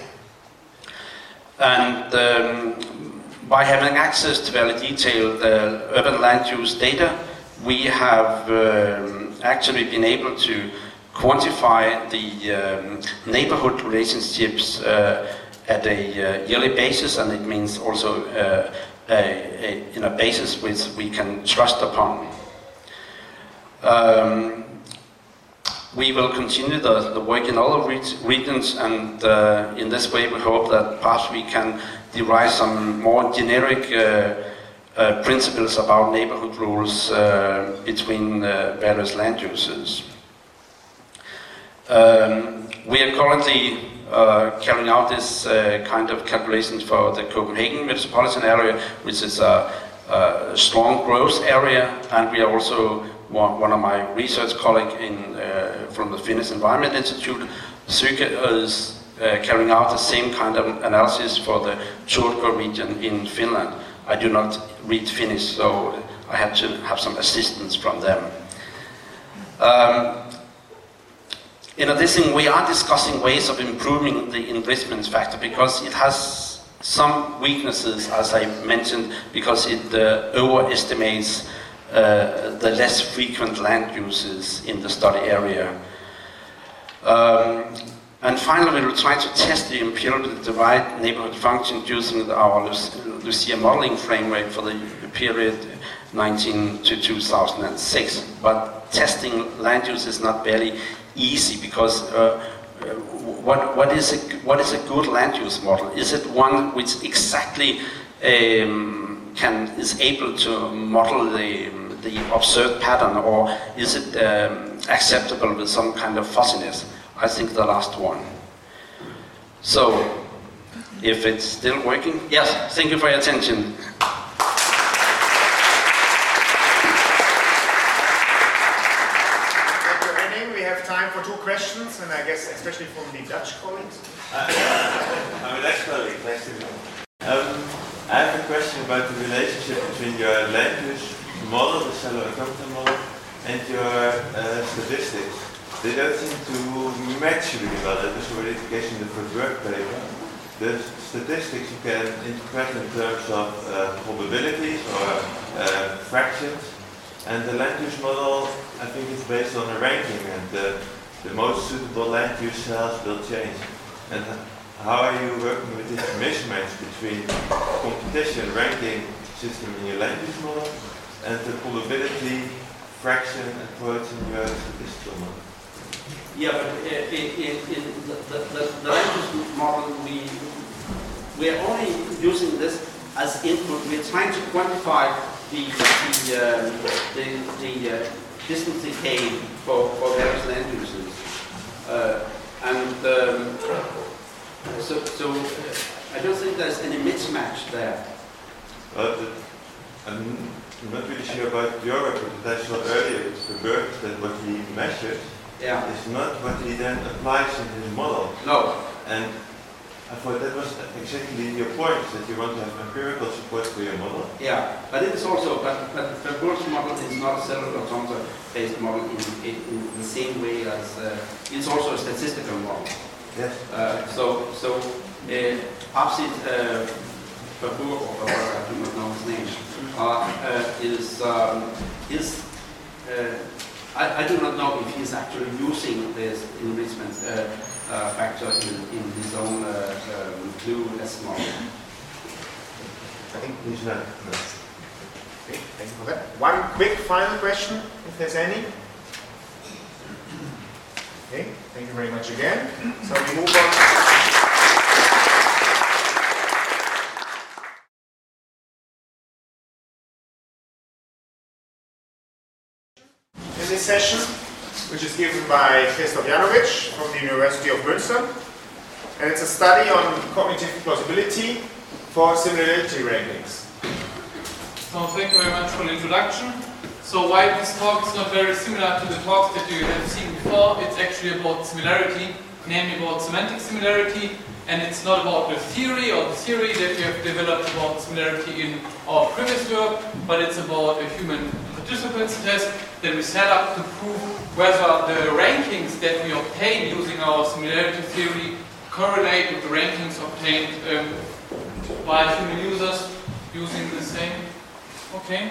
And by having access to very detailed urban land use data, we have actually been able to quantify the neighborhood relationships at a yearly basis, and it means also in a basis which we can trust upon. We will continue the work in other regions, and in this way we hope that perhaps we can derive some more generic principles about neighborhood rules between various land uses. We are currently carrying out this kind of calculations for the Copenhagen metropolitan area, which is a strong growth area, and we are also one of my research colleagues from the Finnish Environment Institute, Syke, is carrying out the same kind of analysis for the Turku region in Finland. I do not read Finnish, so I had to have some assistance from them. In addition, we are discussing ways of improving the enrichment factor because it has some weaknesses, as I mentioned, because it overestimates the less frequent land uses in the study area. And finally, we will try to test the empirically derived neighborhood function using our Lucia modeling framework for the period 19 to 2006. But testing land use is not very easy because what is a good land use model? Is it one which exactly is able to model the observed pattern, or is it acceptable with some kind of fuzziness? I think the last one. So, if it's still working, yes, thank you for your attention. Thank you, Henning. We have time for 2 questions, and I guess especially from the Dutch colleagues. I'm a Dutch colleague, nice to meet you. I have a question about the relationship between your land use model, the Shallow and Compton model, and your statistics. They don't seem to match really well. That was already the case in the Verboek paper. The statistics you can interpret in terms of probabilities or fractions, and the land use model, I think it's based on a ranking, and the most suitable land use cells will change. And how are you working with this mismatch between competition ranking system in your land use model and the probability fraction approach in your statistical model? Yeah, but in the land use model, we are only using this as input. We're trying to quantify the distance decay for various land uses, so I don't think there's any mismatch there. I'm not really sure about your work, but I saw earlier with Verboek that what he measures is not what he then applies in his model. No. And I thought that was exactly your point, that you want to have empirical support for your model. Yeah, but it is also, but the Verboek's model is not a cellular automata-based model in the same way as, it's also a statistical model. Yes. So opposite Verboek, or I do not know his name, I do not know if he's actually using this enrichment factor in his own clue-less model. I think he's not. No. Okay, thank you for that. One quick final question, if there's any. Okay, thank you very much again. So we move on. session, which is given by Christoph Janovic from the University of Münster. And it's a study on cognitive plausibility for similarity rankings. So thank you very much for the introduction. So while this talk is not very similar to the talks that you have seen before, it's actually about similarity, namely about semantic similarity, and it's not about the theory or the theory that we have developed about similarity in our previous work, but it's about a human participants test that we set up to prove whether the rankings that we obtain using our similarity theory correlate with the rankings obtained by human users using the same. Okay.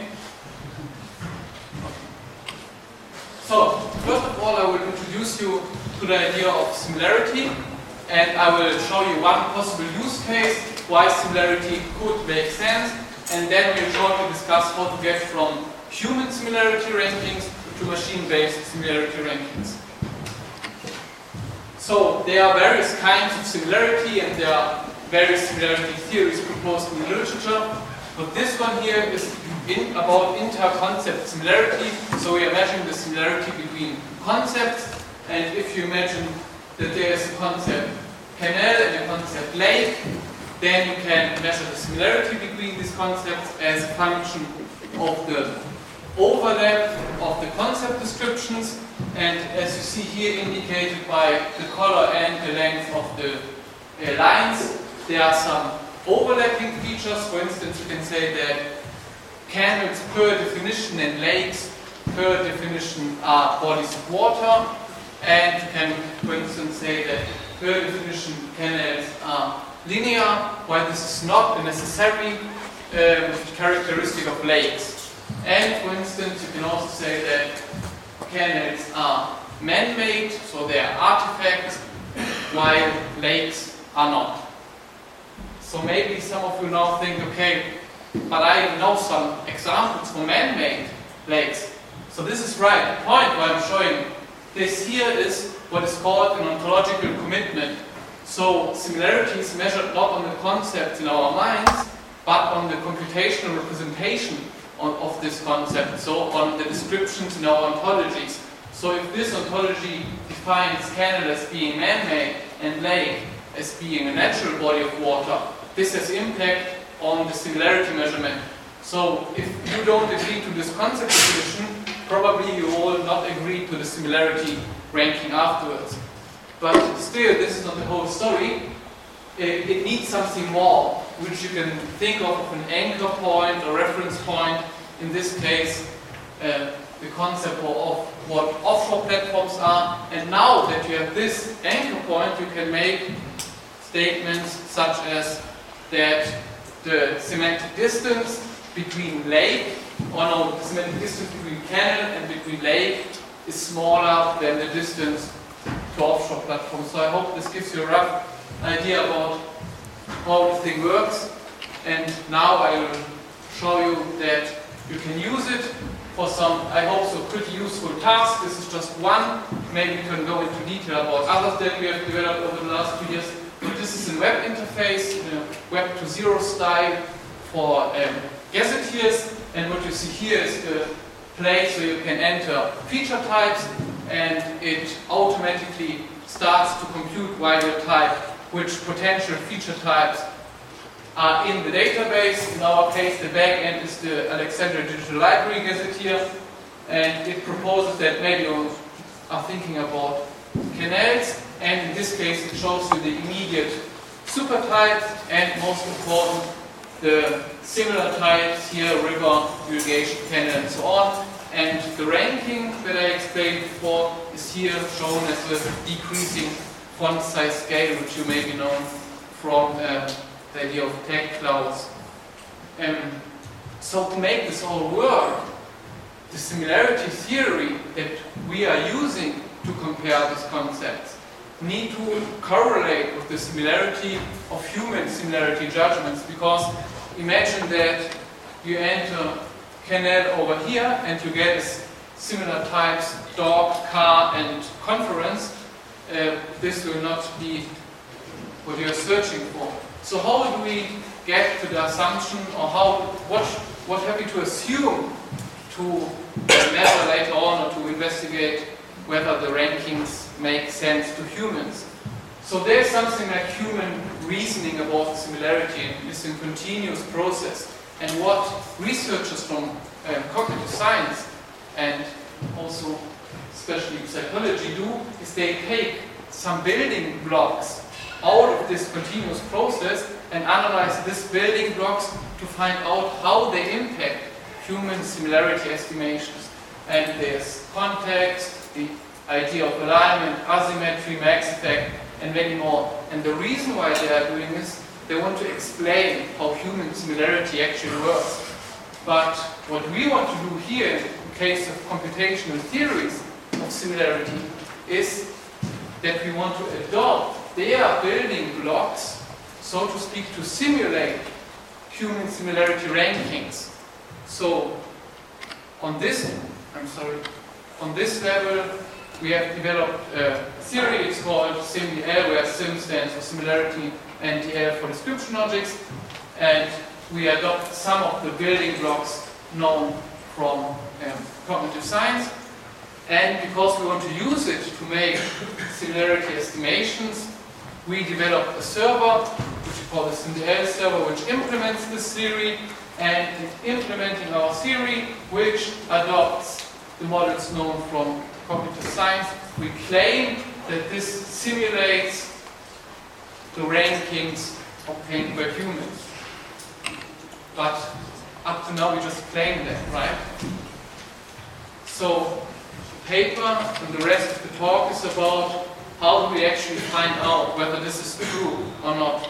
So, first of all, I will introduce you to the idea of similarity, and I will show you one possible use case why similarity could make sense, and then we'll shortly discuss how to get from human similarity rankings to machine-based similarity rankings. So, there are various kinds of similarity, and there are various similarity theories proposed in the literature, but this one here is about inter-concept similarity. So we are measuring the similarity between concepts, and if you imagine that there is a concept canal and a concept lake, then you can measure the similarity between these concepts as a function of the overlap of the concept descriptions, and as you see here indicated by the color and the length of the lines, there are some overlapping features. For instance, you can say that canals per definition and lakes per definition are bodies of water, and you can, for instance, say that per definition canals are linear, while this is not a necessary characteristic of lakes. And for instance, you can also say that canals are man-made, so they are artifacts, while lakes are not. So maybe some of you now think, okay, but I know some examples for man-made lakes. So this is right. The point why I'm showing this here is what is called an ontological commitment. So similarity is measured not on the concepts in our minds, but on the computational representation of this concept, so on the descriptions in our ontologies. So if this ontology defines canal as being man-made and lake as being a natural body of water, this has impact on the similarity measurement. So if you don't agree to this concept definition, probably you will not agree to the similarity ranking afterwards. But still, this is not the whole story. It needs something more, which you can think of an anchor point or reference point. In this case, the concept of what offshore platforms are. And now that you have this anchor point, you can make statements such as that the semantic distance between lake, or no, the semantic distance between canal and between lake is smaller than the distance to offshore platforms. So I hope this gives you a rough idea about how the thing works. And now I will show you that you can use it for some, I hope so, pretty useful tasks. This is just one. Maybe we can go into detail about others that we have developed over the last 2 years. This is a web interface in a Web 2.0 style for gazetteers, and what you see here is the place where you can enter feature types, and it automatically starts to compute while you type which potential feature types are in the database. In our case, the backend is the Alexandria Digital Library gazetteer, and it proposes that maybe you are thinking about canals, and in this case it shows you the immediate super types and, most important, the similar types here, river, irrigation, canal, and so on. And the ranking that I explained before is here shown as a decreasing font size scale, which you may be known from the idea of tag clouds. So to make this all work, the similarity theory that we are using to compare these concepts need to correlate with the similarity of human similarity judgments, because imagine that you enter canal over here and you get similar types dog, car, and conference. This will not be what you are searching for. So how do we get to the assumption, or what have we to assume to measure later on or to investigate whether the rankings make sense to humans. So there's something like human reasoning about similarity, and it's a continuous process. And what researchers from cognitive science and also especially psychology do is they take some building blocks out of this continuous process and analyze these building blocks to find out how they impact human similarity estimations. And there's context, the idea of alignment, asymmetry, max effect, and many more. And the reason why they are doing this, they want to explain how human similarity actually works. But what we want to do here in the case of computational theories of similarity is that we want to adopt their building blocks, so to speak, to simulate human similarity rankings. So on this level, we have developed a theory. It's called SimDL, where Sim stands for similarity and DL for description logics. And we adopt some of the building blocks known from cognitive science. And because we want to use it to make similarity estimations, we developed a server, which we call the SimDL server, which implements this theory. And in implementing our theory, which adopts the models known from cognitive science, we claim that this simulates the rankings obtained by humans. But up to now we just claim that, right? So the paper and the rest of the talk is about how do we actually find out whether this is true or not.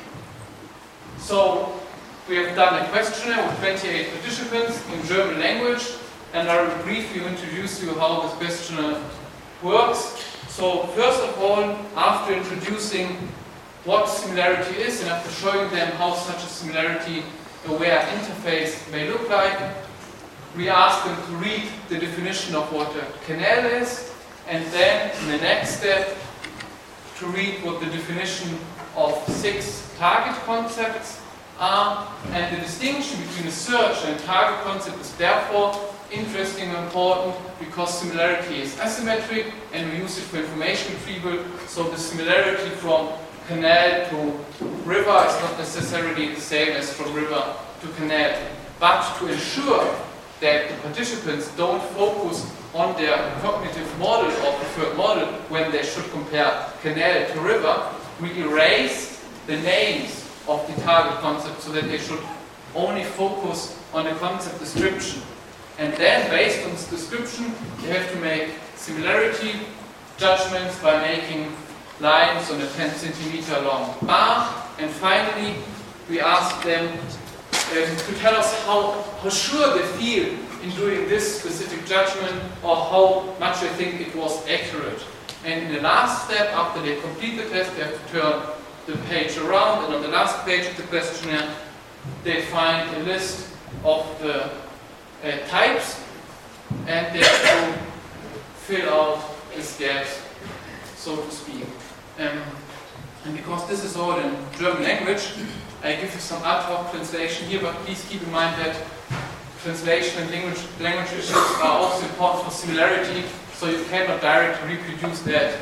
So we have done a questionnaire with 28 participants in German language, and I will briefly introduce you how this questionnaire works. So first of all, after introducing what similarity is and after showing them how such a similarity-aware interface may look like, we ask them to read the definition of what a canal is, and then in the next step to read what the definition of 6 target concepts are, and the distinction between a search and target concept is therefore interesting and important because similarity is asymmetric and we use it for information retrieval. So the similarity from canal to river is not necessarily the same as from river to canal. But to ensure that the participants don't focus on their cognitive model or preferred model when they should compare canal to river, we erase the names of the target concept so that they should only focus on the concept description. And then, based on this description, they have to make similarity judgments by making lines on a 10 centimeter long bar. And finally, we ask them to tell us how sure they feel in doing this specific judgment or how much they think it was accurate. And in the last step, after they complete the test, they have to turn the page around, and on the last page of the questionnaire, they find a list of the types, and they have to fill out these gaps, so to speak. And because this is all in German language, I give you some ad hoc translation here, but please keep in mind that translation and language issues are also important for similarity, so you cannot directly reproduce that.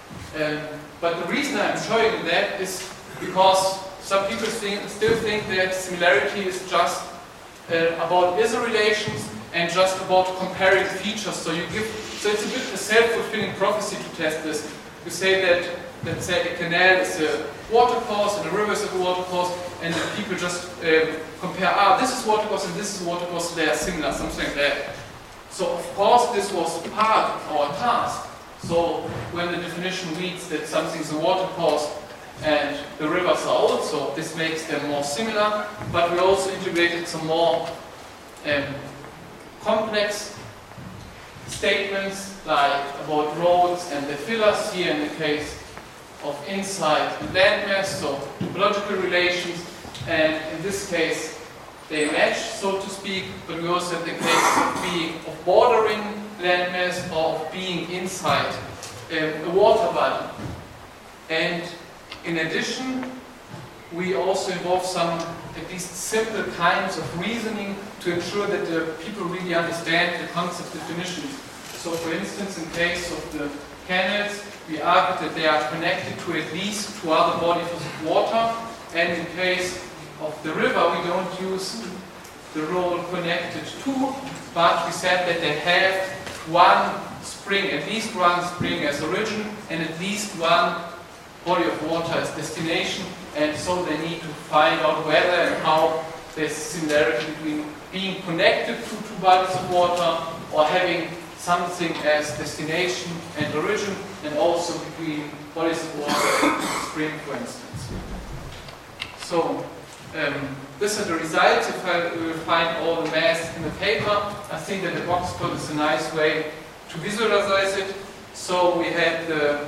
But the reason I'm showing you that is because some people still think that similarity is just about is relations and just about comparing features. So it's a bit a self-fulfilling prophecy to test this. You say that, let's say a canal is a water course and a river is a water course, and the people just compare, this is water course and this is water course, so they are similar, something like that. So of course this was part of our task. So when the definition reads that something is a water course and the rivers are also, this makes them more similar, but we also integrated some more complex statements like about roads and the fillers here in the case of insight and landmass, so topological relations, and in this case they match, so to speak, but we also have the case of bordering landmass or of being inside a water body. And in addition, we also involve some at least simple kinds of reasoning to ensure that the people really understand the concept definitions. So for instance, in case of the canals, we argue that they are connected to at least two other bodies of water, and in case of the river, we don't use the role connected to, but we said that they have one spring, at least one spring as origin, and at least one body of water as destination, and so they need to find out whether and how there's similarity between being connected to two bodies of water or having something as destination and origin, and also between bodies of water and spring, for instance. So, these are the results. If I will find all the math in the paper, I think that the box plot is a nice way to visualize it. So we had the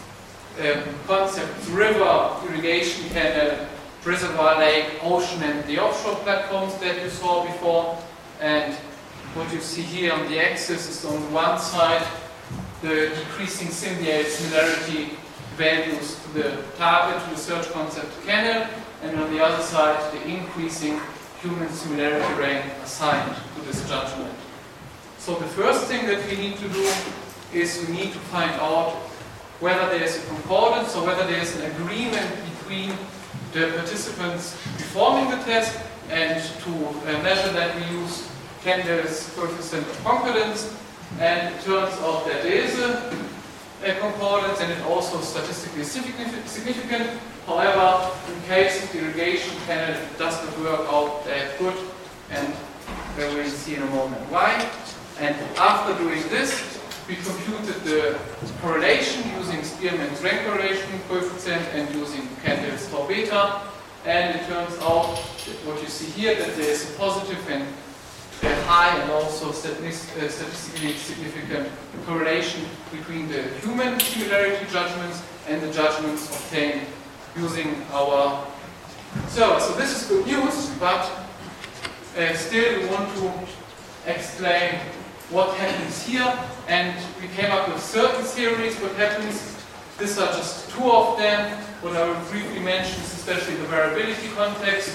concepts river, irrigation canal, reservoir lake, ocean, and the offshore platforms that you saw before. And what you see here on the axis is on one side the decreasing similarity values to the target, to the search concept canal, and on the other side the increasing human similarity rank assigned to this judgment. So the first thing that we need to do is we need to find out whether there is a concordance or whether there is an agreement between the participants performing the test, and to measure that we use Kendall's coefficient of concordance, and it turns out that there is a concordance, and it also statistically significant. However, in case of the irrigation canal, it does not work out that good, and we will see in a moment why. And after doing this, we computed the correlation using Spearman's rank correlation coefficient and using Kendall's tau beta, and it turns out that what you see here, that there is a positive and a high and also statistically significant correlation between the human similarity judgments and the judgments obtained using our server. So this is good news, but still we want to explain what happens here, and we came up with certain theories what happens. These are just two of them. What I will briefly mention is especially the variability context.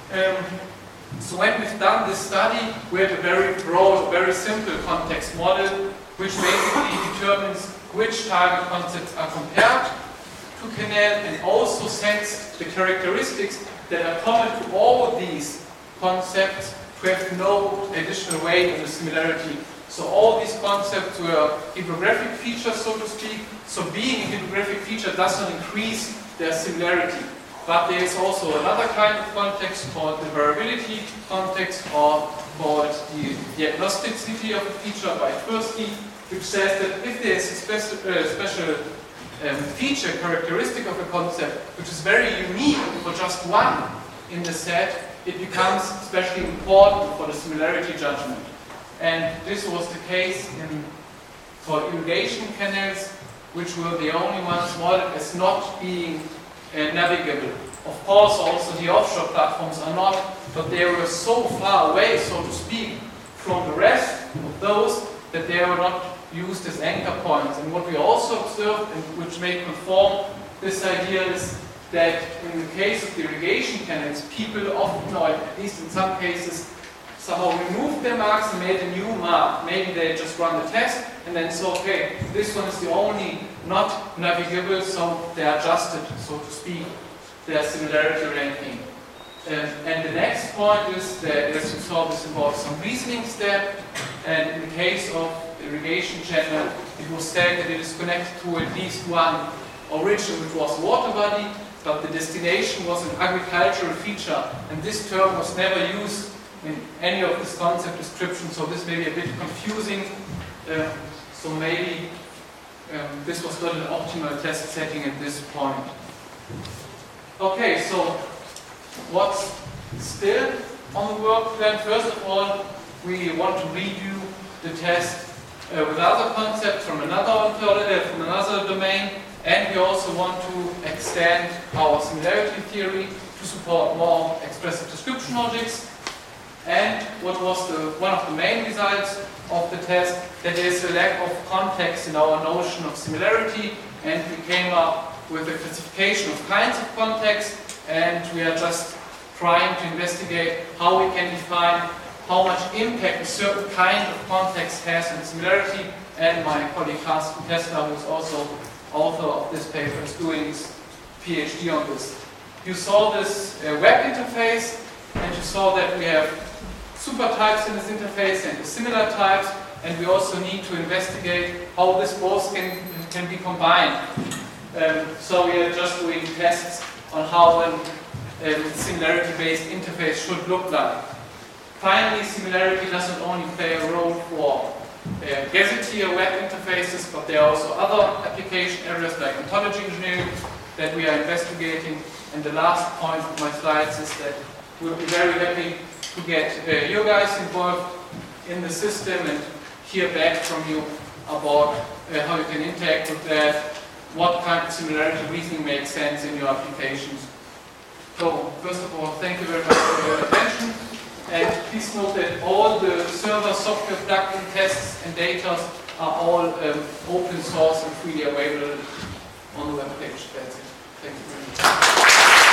So when we've done this study, we have a very broad, very simple context model, which basically determines which target concepts are compared to canal, and also sets the characteristics that are common to all these concepts to have no additional weight on the similarity. So all these concepts were hydrographic features, so to speak. So being a hydrographic feature does not increase their similarity. But there is also another kind of context called the variability context, or called the diagnosticity of a feature by Tversky, which says that if there is a special feature characteristic of a concept which is very unique for just one in the set, it becomes especially important for the similarity judgment. And this was the case for irrigation canals, which were the only ones modeled as not being navigable. Of course, also the offshore platforms are not, but they were so far away, so to speak, from the rest of those that they were not used as anchor points. And what we also observed, and which may confirm this idea, is that in the case of the irrigation canals, people often, or at least in some cases, somehow removed their marks and made a new mark. Maybe they just run the test and then saw, okay, this one is the only not navigable, so they adjusted, so to speak, their similarity ranking. And the next point is that, as you saw, this involves some reasoning step, and in the case of the irrigation channel, it was said that it is connected to at least one origin, which was a water body, but the destination was an agricultural feature, and this term was never used in any of this concept description, so this may be a bit confusing. So maybe this was not an optimal test setting at this point. Okay, so what's still on the work plan? First of all, we want to redo the test with other concepts from another domain, and we also want to extend our similarity theory to support more expressive description logics. And what was one of the main results of the test, that there is a lack of context in our notion of similarity, and we came up with a classification of kinds of context, and we are just trying to investigate how we can define how much impact a certain kind of context has on similarity. And my colleague Carsten Kessler, who is also author of this paper, is doing his PhD on this. You saw this web interface, and you saw that we have supertypes in this interface and similar types, and we also need to investigate how this both can be combined. So we are just doing tests on how a similarity-based interface should look like. Finally, similarity doesn't only play a role for gazetteer web interfaces, but there are also other application areas like ontology engineering that we are investigating. And the last point of my slides is that we'll be very happy to get you guys involved in the system and hear back from you about how you can interact with that, what kind of similarity reasoning makes sense in your applications. So, first of all, thank you very much for your attention. And please note that all the server software plugin tests and data are all open source and freely available on the web page. That's it. Thank you very much.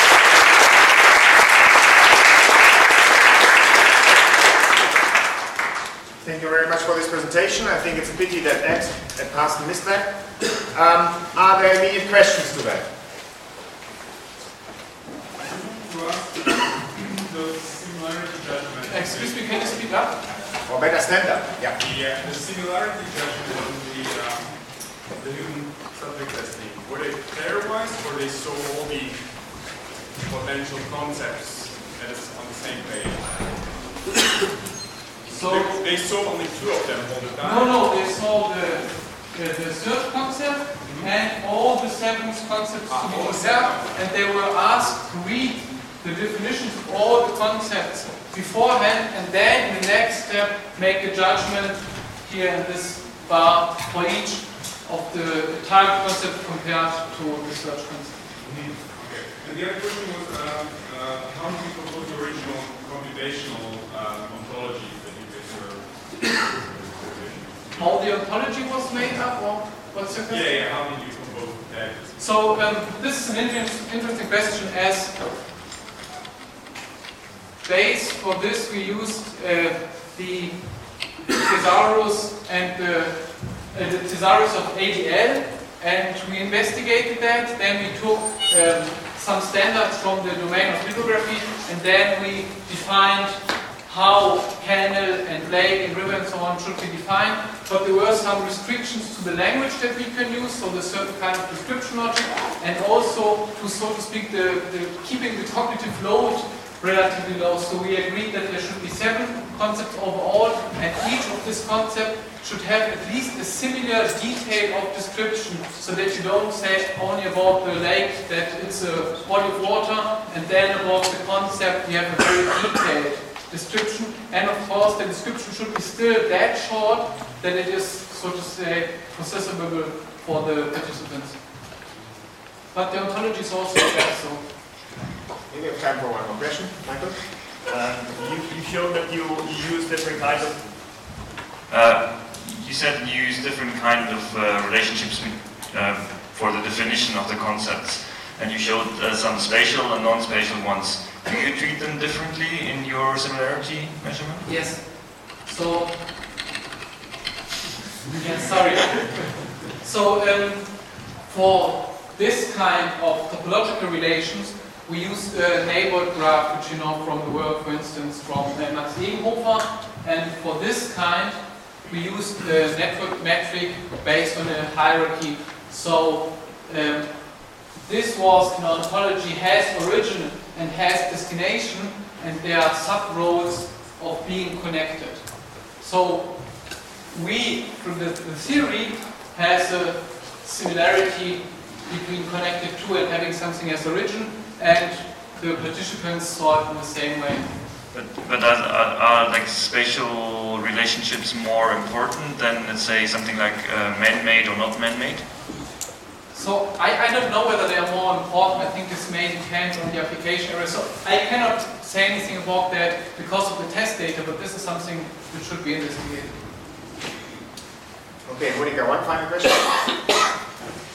Thank you very much for this presentation. I think it's a pity that Ed and Carsten missed that. Are there immediate questions to that? Excuse me, can you speak up? Or better stand up, yeah. The similarity judgment in the Newton subject testing, were they pairwise or they saw all the potential concepts that is on the same page? So they saw only two of them all the time? No, they saw the search concept and all the 7 concepts to be observed, and they were asked to read the definitions of all the concepts beforehand, and then in the next step make a judgment here in this bar for each of the target concept compared to the search concept. Okay. And the other question was, how do you propose the original computational ontology that you guys were? How the ontology was made up, or what's your question? Yeah, how did you compose that? So this is an interesting question, as base for this we used the thesaurus and the thesaurus of ADL, and we investigated that. Then we took some standards from the domain of lithography, and then we defined how canal and lake and river and so on should be defined. But there were some restrictions to the language that we can use, so there's certain kind of description logic, and also to, so to speak, keeping the cognitive load relatively low. So we agreed that there should be 7 concepts overall, and each of this concept should have at least a similar detail of description, so that you don't say only about the lake that it's a body of water, and then about the concept you have a very detailed description. And of course the description should be still that short that it is, so to say, processable for the participants. But the ontology is also there, so. We have time for one more question. Michael? You showed that you use different kinds of... you said you use different kind of relationships for the definition of the concepts. And you showed some spatial and non-spatial ones. Do you treat them differently in your similarity measurement? Yes. So... yeah, sorry. So, for this kind of topological relations, we use the neighborhood graph, which you know from the work, for instance, from Max Egenhofer. And for this kind, we use the network metric based on a hierarchy. So this was in ontology has origin and has destination, and there are sub-roles of being connected. So we, from the theory, has a similarity between connected to and having something as origin, and the participants saw it in the same way. But are like spatial relationships more important than, let's say, something like man-made or not man-made? So I don't know whether they are more important. I think this may depend on the application area. So I cannot say anything about that because of the test data, but this is something which should be investigated. Okay, Monica, one final question. Yes,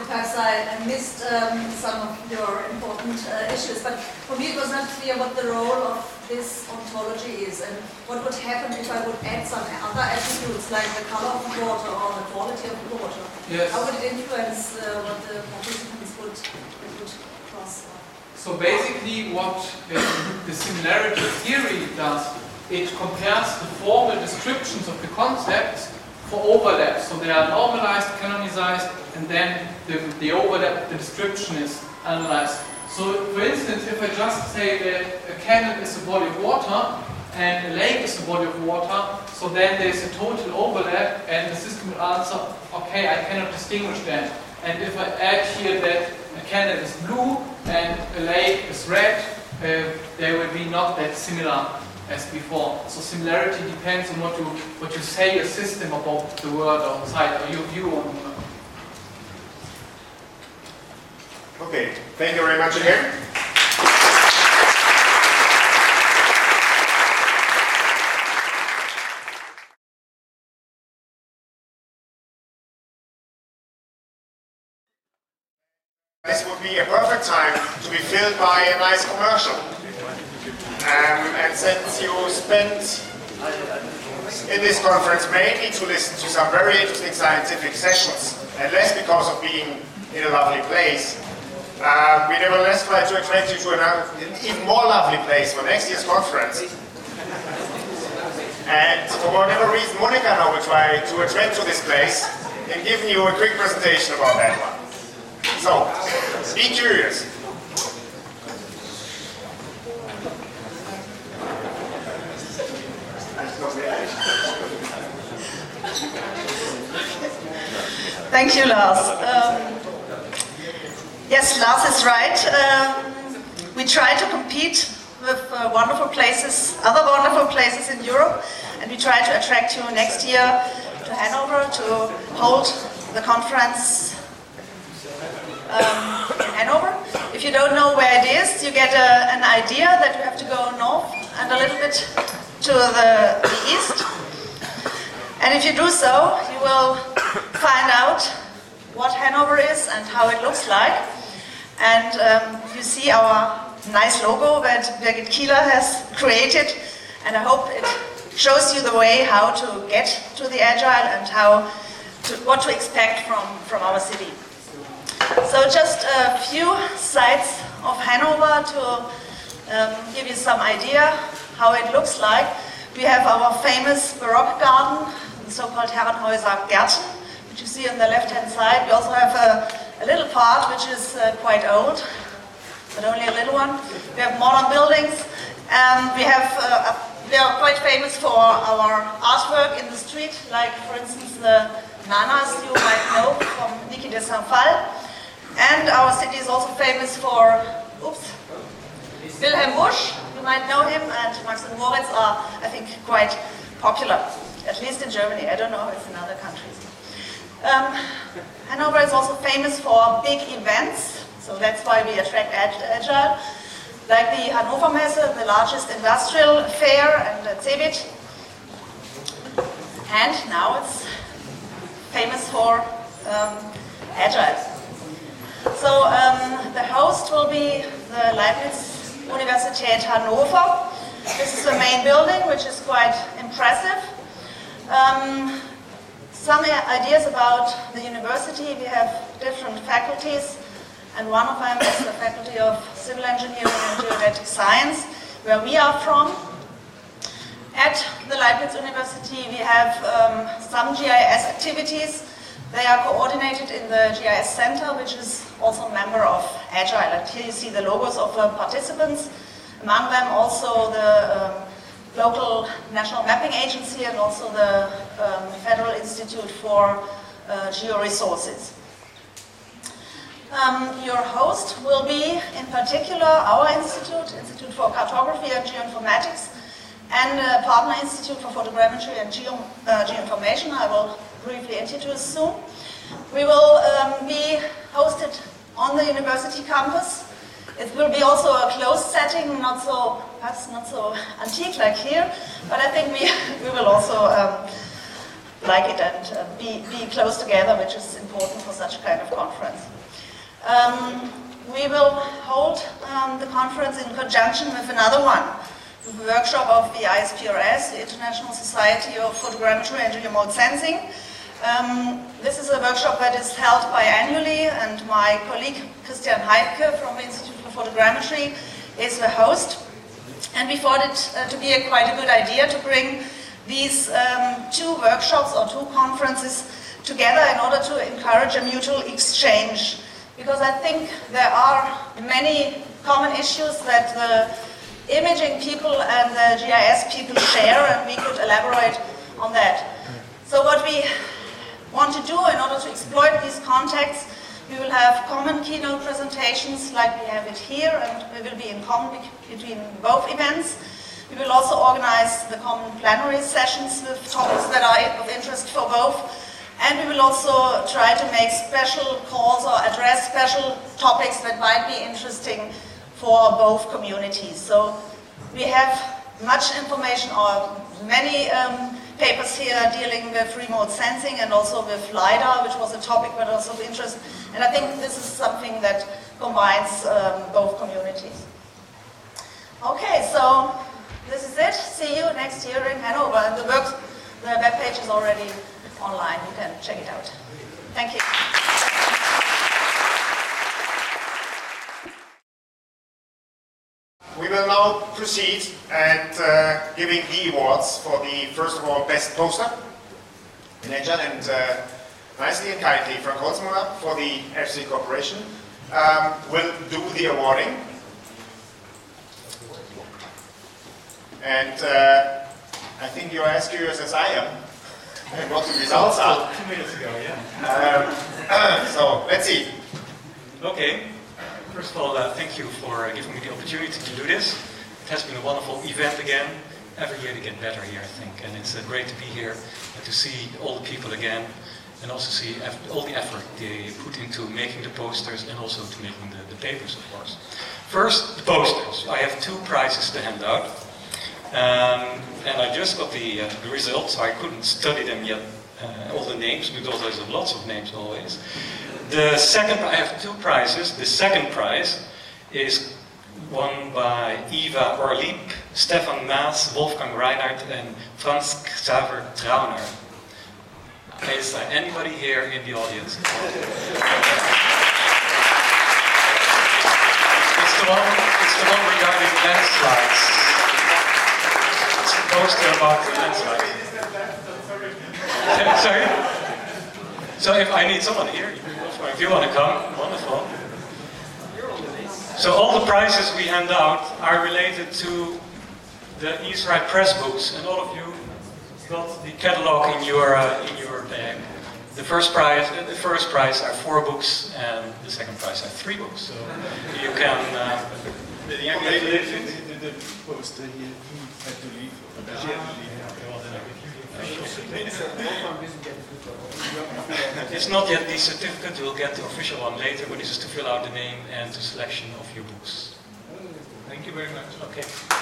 perhaps I missed some of your important issues, but for me it was not clear what the role of this ontology is and what would happen if I would add some other attributes like the color of the water or the quality of the water. Yes. How would it influence what the participants would cross? So basically what the similarity theory does, it compares the formal descriptions of the concepts for overlap. So they are normalized, canonized, and then the overlap, the description is analyzed. So for instance, if I just say that a cannon is a body of water and a lake is a body of water, so then there's a total overlap and the system will answer, okay, I cannot distinguish them. And if I add here that a cannon is blue and a lake is red, they will be not that similar as before. So similarity depends on what you say a system about the world outside, or your view on the world. Okay, thank you very much again. This would be a perfect time to be filled by a nice commercial. And since you spent in this conference mainly to listen to some very interesting scientific sessions, and less because of being in a lovely place, we nevertheless try to attract you to an even more lovely place for next year's conference. And for whatever reason, Monica and I will try to attract to this place and giving you a quick presentation about that one. So, be curious. Thank you, Lars. Yes, Lars is right. We try to compete with wonderful places, other wonderful places in Europe, and we try to attract you next year to Hanover to hold the conference in Hanover. If you don't know where it is, you get an idea that you have to go north and a little bit to the east. And if you do so, you will find out what Hanover is and how it looks like. And you see our nice logo that Birgit Kieler has created, and I hope it shows you the way how to get to the Agile and what to expect from our city. So just a few sites of Hanover to give you some idea how it looks like. We have our famous Baroque garden, the so-called Herrenhäuser Gärten, which you see on the left-hand side. We also have a little part which is quite old, but only a little one. We have modern buildings. We are quite famous for our artwork in the street, like for instance the Nanas you might know from Niki de Saint-Phal. And our city is also famous for, Wilhelm Busch, you might know him, and Max and Moritz are, I think, quite popular, at least in Germany. I don't know if it's in other countries. Hanover is also famous for big events, so that's why we attract Agile, like the Hannover Messe, the largest industrial fair, and CeBIT. And now it's famous for Agile. So the host will be the Leibniz Universität Hannover. This is the main building, which is quite impressive. Some ideas about the university. We have different faculties, and one of them is the Faculty of Civil Engineering and Geodetic Science, where we are from. At the Leibniz University, we have some GIS activities. They are coordinated in the GIS Center, which is also a member of Agile. And here you see the logos of the participants. Among them also the local National Mapping Agency and also the Federal Institute for Georesources. Your host will be, in particular, our Institute for Cartography and Geoinformatics, and a partner institute for photogrammetry and geoinformation. I will briefly introduce soon. We will be hosted on the university campus. It will be also a closed setting, perhaps not so antique like here, but I think we will also like it and be close together, which is important for such a kind of conference. We will hold the conference in conjunction with another one, the workshop of the ISPRS, the International Society of Photogrammetry and Remote Sensing. This is a workshop that is held biannually, and my colleague Christian Heidke from the Institute for Photogrammetry is the host. And we thought it to be quite a good idea to bring these two workshops or two conferences together in order to encourage a mutual exchange. Because I think there are many common issues that the imaging people and the GIS people share, and we could elaborate on that. So what we want to do in order to exploit these contacts, we will have common keynote presentations like we have it here, and we will be in common between both events. We will also organize the common plenary sessions with topics that are of interest for both. And we will also try to make special calls or address special topics that might be interesting for both communities. So we have much information or many papers here dealing with remote sensing and also with LiDAR, which was a topic that was of interest. And I think this is something that combines both communities. Okay, so this is it. See you next year in Hanover. And the web page is already online. You can check it out. Thank you. We will now proceed and giving the awards for the, first of all, best poster in Engine, and nicely and kindly Frank Holzmuller for the FC Corporation will do the awarding. And I think you're as curious as I am what the results are. 2 minutes ago, yeah. So let's see. Okay. First of all, thank you for giving me the opportunity to do this. It has been a wonderful event again. Every year they get better here, I think, and it's great to be here and to see all the people again, and also see all the effort they put into making the posters and also to making the papers, of course. First, the posters. I have 2 prizes to hand out. And I just got the results, so I couldn't study them yet, all the names, because there's lots of names always. The second, I have 2 prizes. The second prize is won by Eva Orlieb, Stefan Maas, Wolfgang Reinhardt, and Franz Xaver Trauner. Is there anybody here in the audience? It's the one regarding landslides. Poster about the landslide. Sorry? So if I need someone here, if you want to come, wonderful. So all the prizes we hand out are related to the Israel Press books, and all of you got the catalog in your bag. The first prize are 4 books, and the second prize are 3 books. So you can. The poster here, he had to leave. It's not yet the certificate, you'll get the official one later, but this is to fill out the name and the selection of your books. Thank you very much. Okay.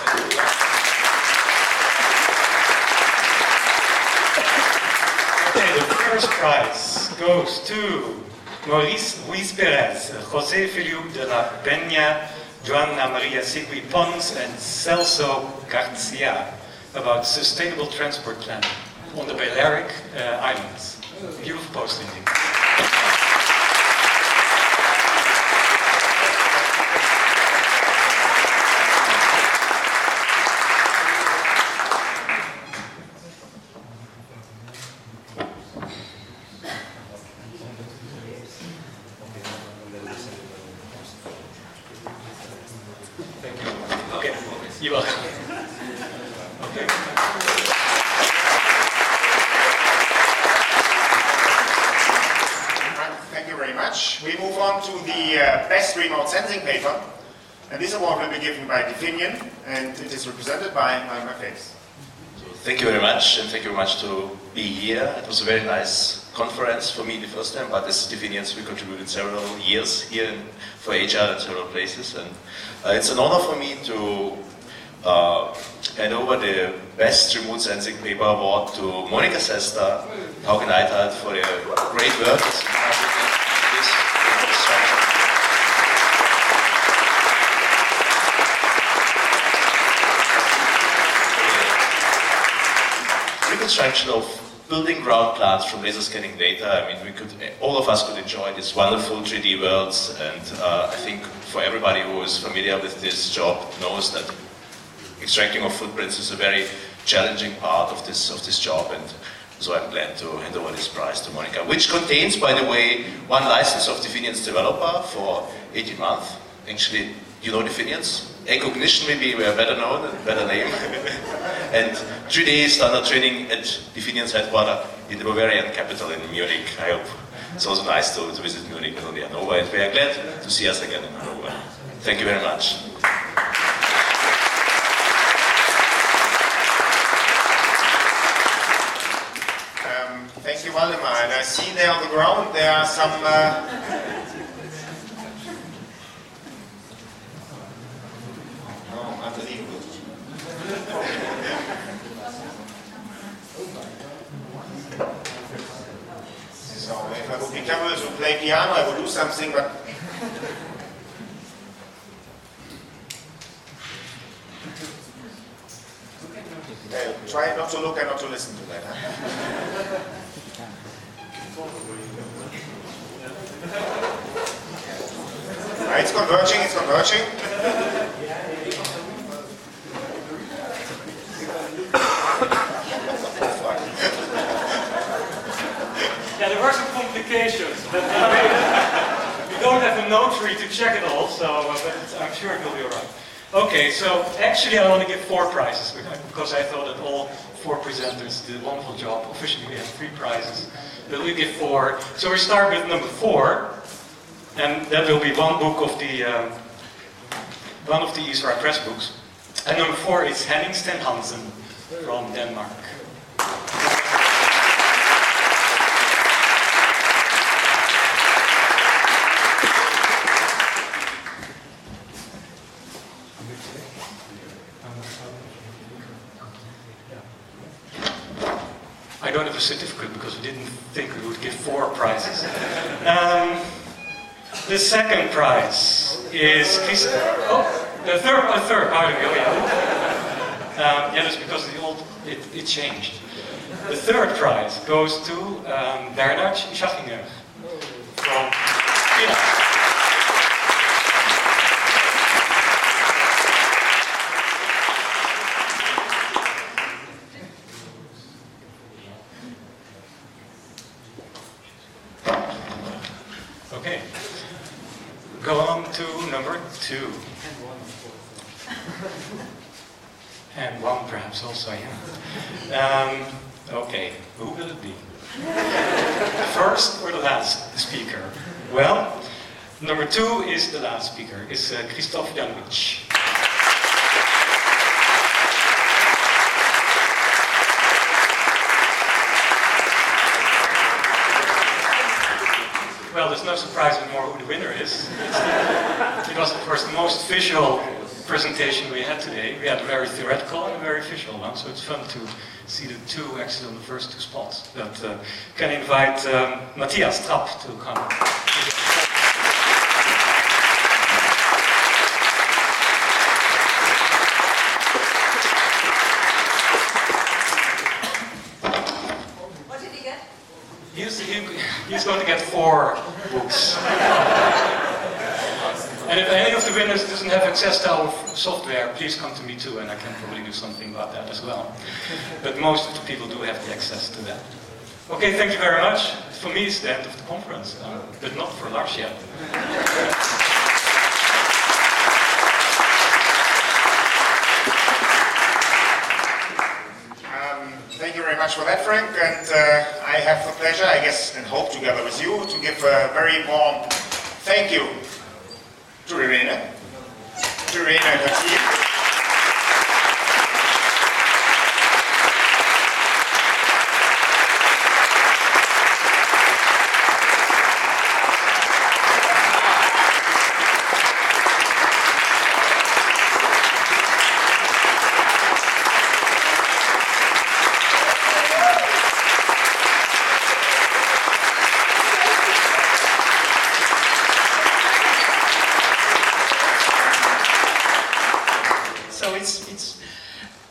Okay, the first prize goes to Maurice Ruiz Perez, José Filipe de la Peña, Joanna Maria Segui Pons, and Celso Garcia, about sustainable transport planning on the Balearic Islands. Beautiful post indeed. Thank you. Okay, you're welcome. Okay. Thank you very much. We move on to the best remote sensing paper, and this award will be given by Definion, and it is represented by my face. Thank you very much, and thank you very much to be here. It was a very nice conference for me the first time, but as Definions we contributed several years here for HR in several places, and it's an honor for me to hand over the Best Remote Sensing Paper Award to Monika Sesta, Hauke Neidhardt for their great work. reconstruction of building ground plans from laser scanning data. I mean, all of us could enjoy these wonderful 3D worlds, and I think for everybody who is familiar with this job knows that extracting of footprints is a very challenging part of this job, and so I'm glad to hand over this prize to Monica, which contains, by the way, one license of Definiens developer for 18 months. Actually, you know Definiens? Ecognition maybe a better known, a better name. And 3D standard training at Definiens headquarters in the Bavarian capital in Munich. I hope it's also nice to visit Munich and Hanover, and we are glad to see us again in Hanover. Thank you very much. Thank you, Waldemar. And I see there on the ground there are some unbelievable. So if I would be capable to play piano, I would do something, but try not to look and not to listen to that. Huh? It's converging, it's converging. Yeah, there were some complications, but we don't have a notary to check it all, so but I'm sure it will be alright. Okay, so actually I want to give 4 prizes, because I thought that all 4 presenters did a wonderful job. Officially we have 3 prizes, but we give 4. So we start with number 4, and that will be one book of one of the Israel Press books. And number 4 is Henning Sten Hansen from Denmark. I don't have a certificate because we didn't think we would give 4 prizes. The second prize is the third, pardon me, oh yeah. Yeah, that's because it changed. The third prize goes to Bernard Schachinger from China. Okay, go on to number 2. And 1 perhaps also, yeah. Okay, who will it be? The first or the last speaker? Well, number 2 is the last speaker, is Christoph Janowicz. Well, there's no surprise anymore who the winner is. It was, of course, the most visual presentation we had today. We had a very theoretical and a very visual one, so it's fun to see the 2 actually on the first 2 spots. But can I invite Matthias Trapp to come. What did he get? He's going to get 4 books. And if any of the winners doesn't have access to our software, please come to me too, and I can probably do something about that as well. But most of the people do have the access to that. Okay, thank you very much. For me, it's the end of the conference, but not for Lars yet. Thank you very much for that, Frank, and I have the pleasure, I guess, and hope together with you, to give a very warm thank you to Irene and her team.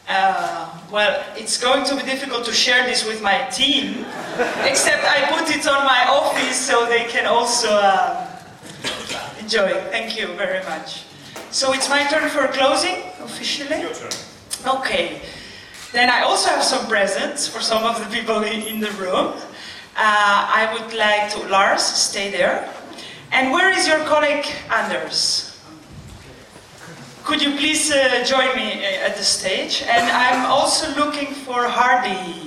Well, it's going to be difficult to share this with my team, except I put it on my office so they can also enjoy. Thank you very much. So it's my turn for closing, officially? Your turn. Okay. Then I also have some presents for some of the people in the room. I would like to, Lars, stay there. And where is your colleague, Anders? Could you please join me at the stage? And I'm also looking for Hardy.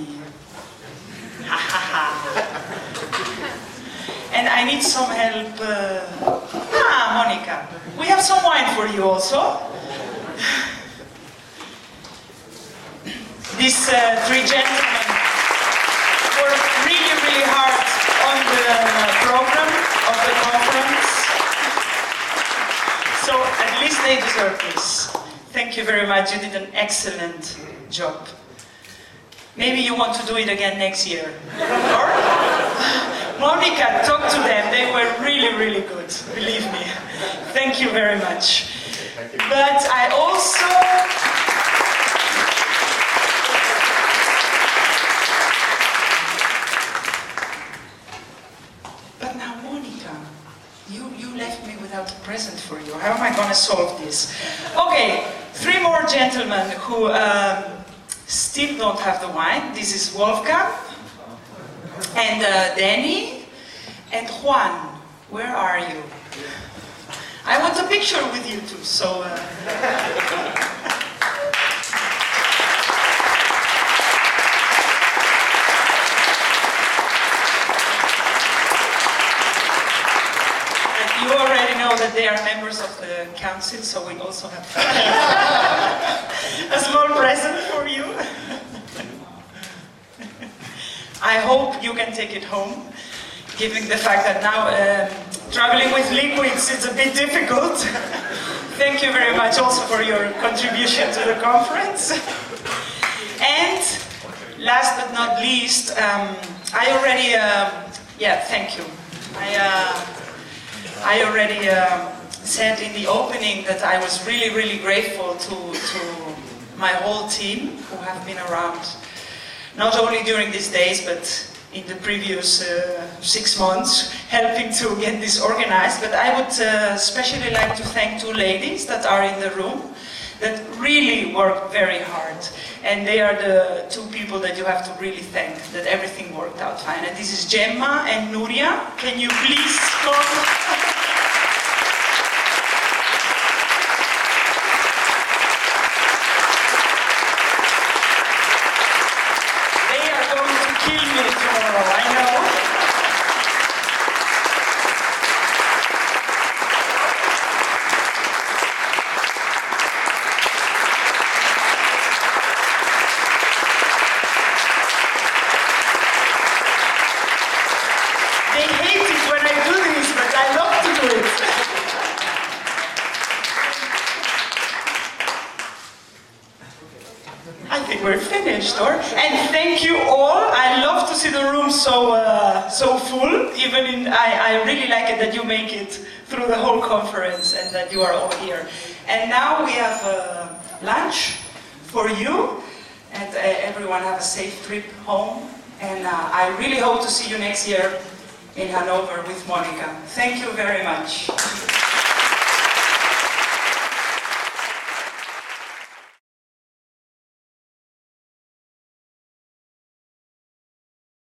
And I need some help. Monica. We have some wine for you also. These three gentlemen worked really, really hard on the program of the conference. So at least they deserve this. Thank you very much. You did an excellent job. Maybe you want to do it again next year. Or Monica, talk to them. They were really, really good. Believe me. Thank you very much. But I also... But now, Monica, you left me without a present for you. How am I going to solve this? Okay, three more gentlemen who still don't have the wine. This is Wolfgang, and Danny, and Juan. Where are you? I want a picture with you two, so... You already know that they are members of the council, so we also have a small present for you. I hope you can take it home, given the fact that now traveling with liquids is a bit difficult. Thank you very much also for your contribution to the conference. And last but not least, I already, thank you. I already said in the opening that I was really, really grateful to my whole team who have been around, not only during these days, but in the previous 6 months, helping to get this organized. But I would especially like to thank two ladies that are in the room that really worked very hard. And they are the two people that you have to really thank, that everything worked out fine. And this is Gemma and Nuria. Can you please come? And thank you all. I love to see the room so full. I really like it that you make it through the whole conference and that you are all here. And now we have lunch for you, and everyone have a safe trip home. And I really hope to see you next year in Hanover with Monica. Thank you very much.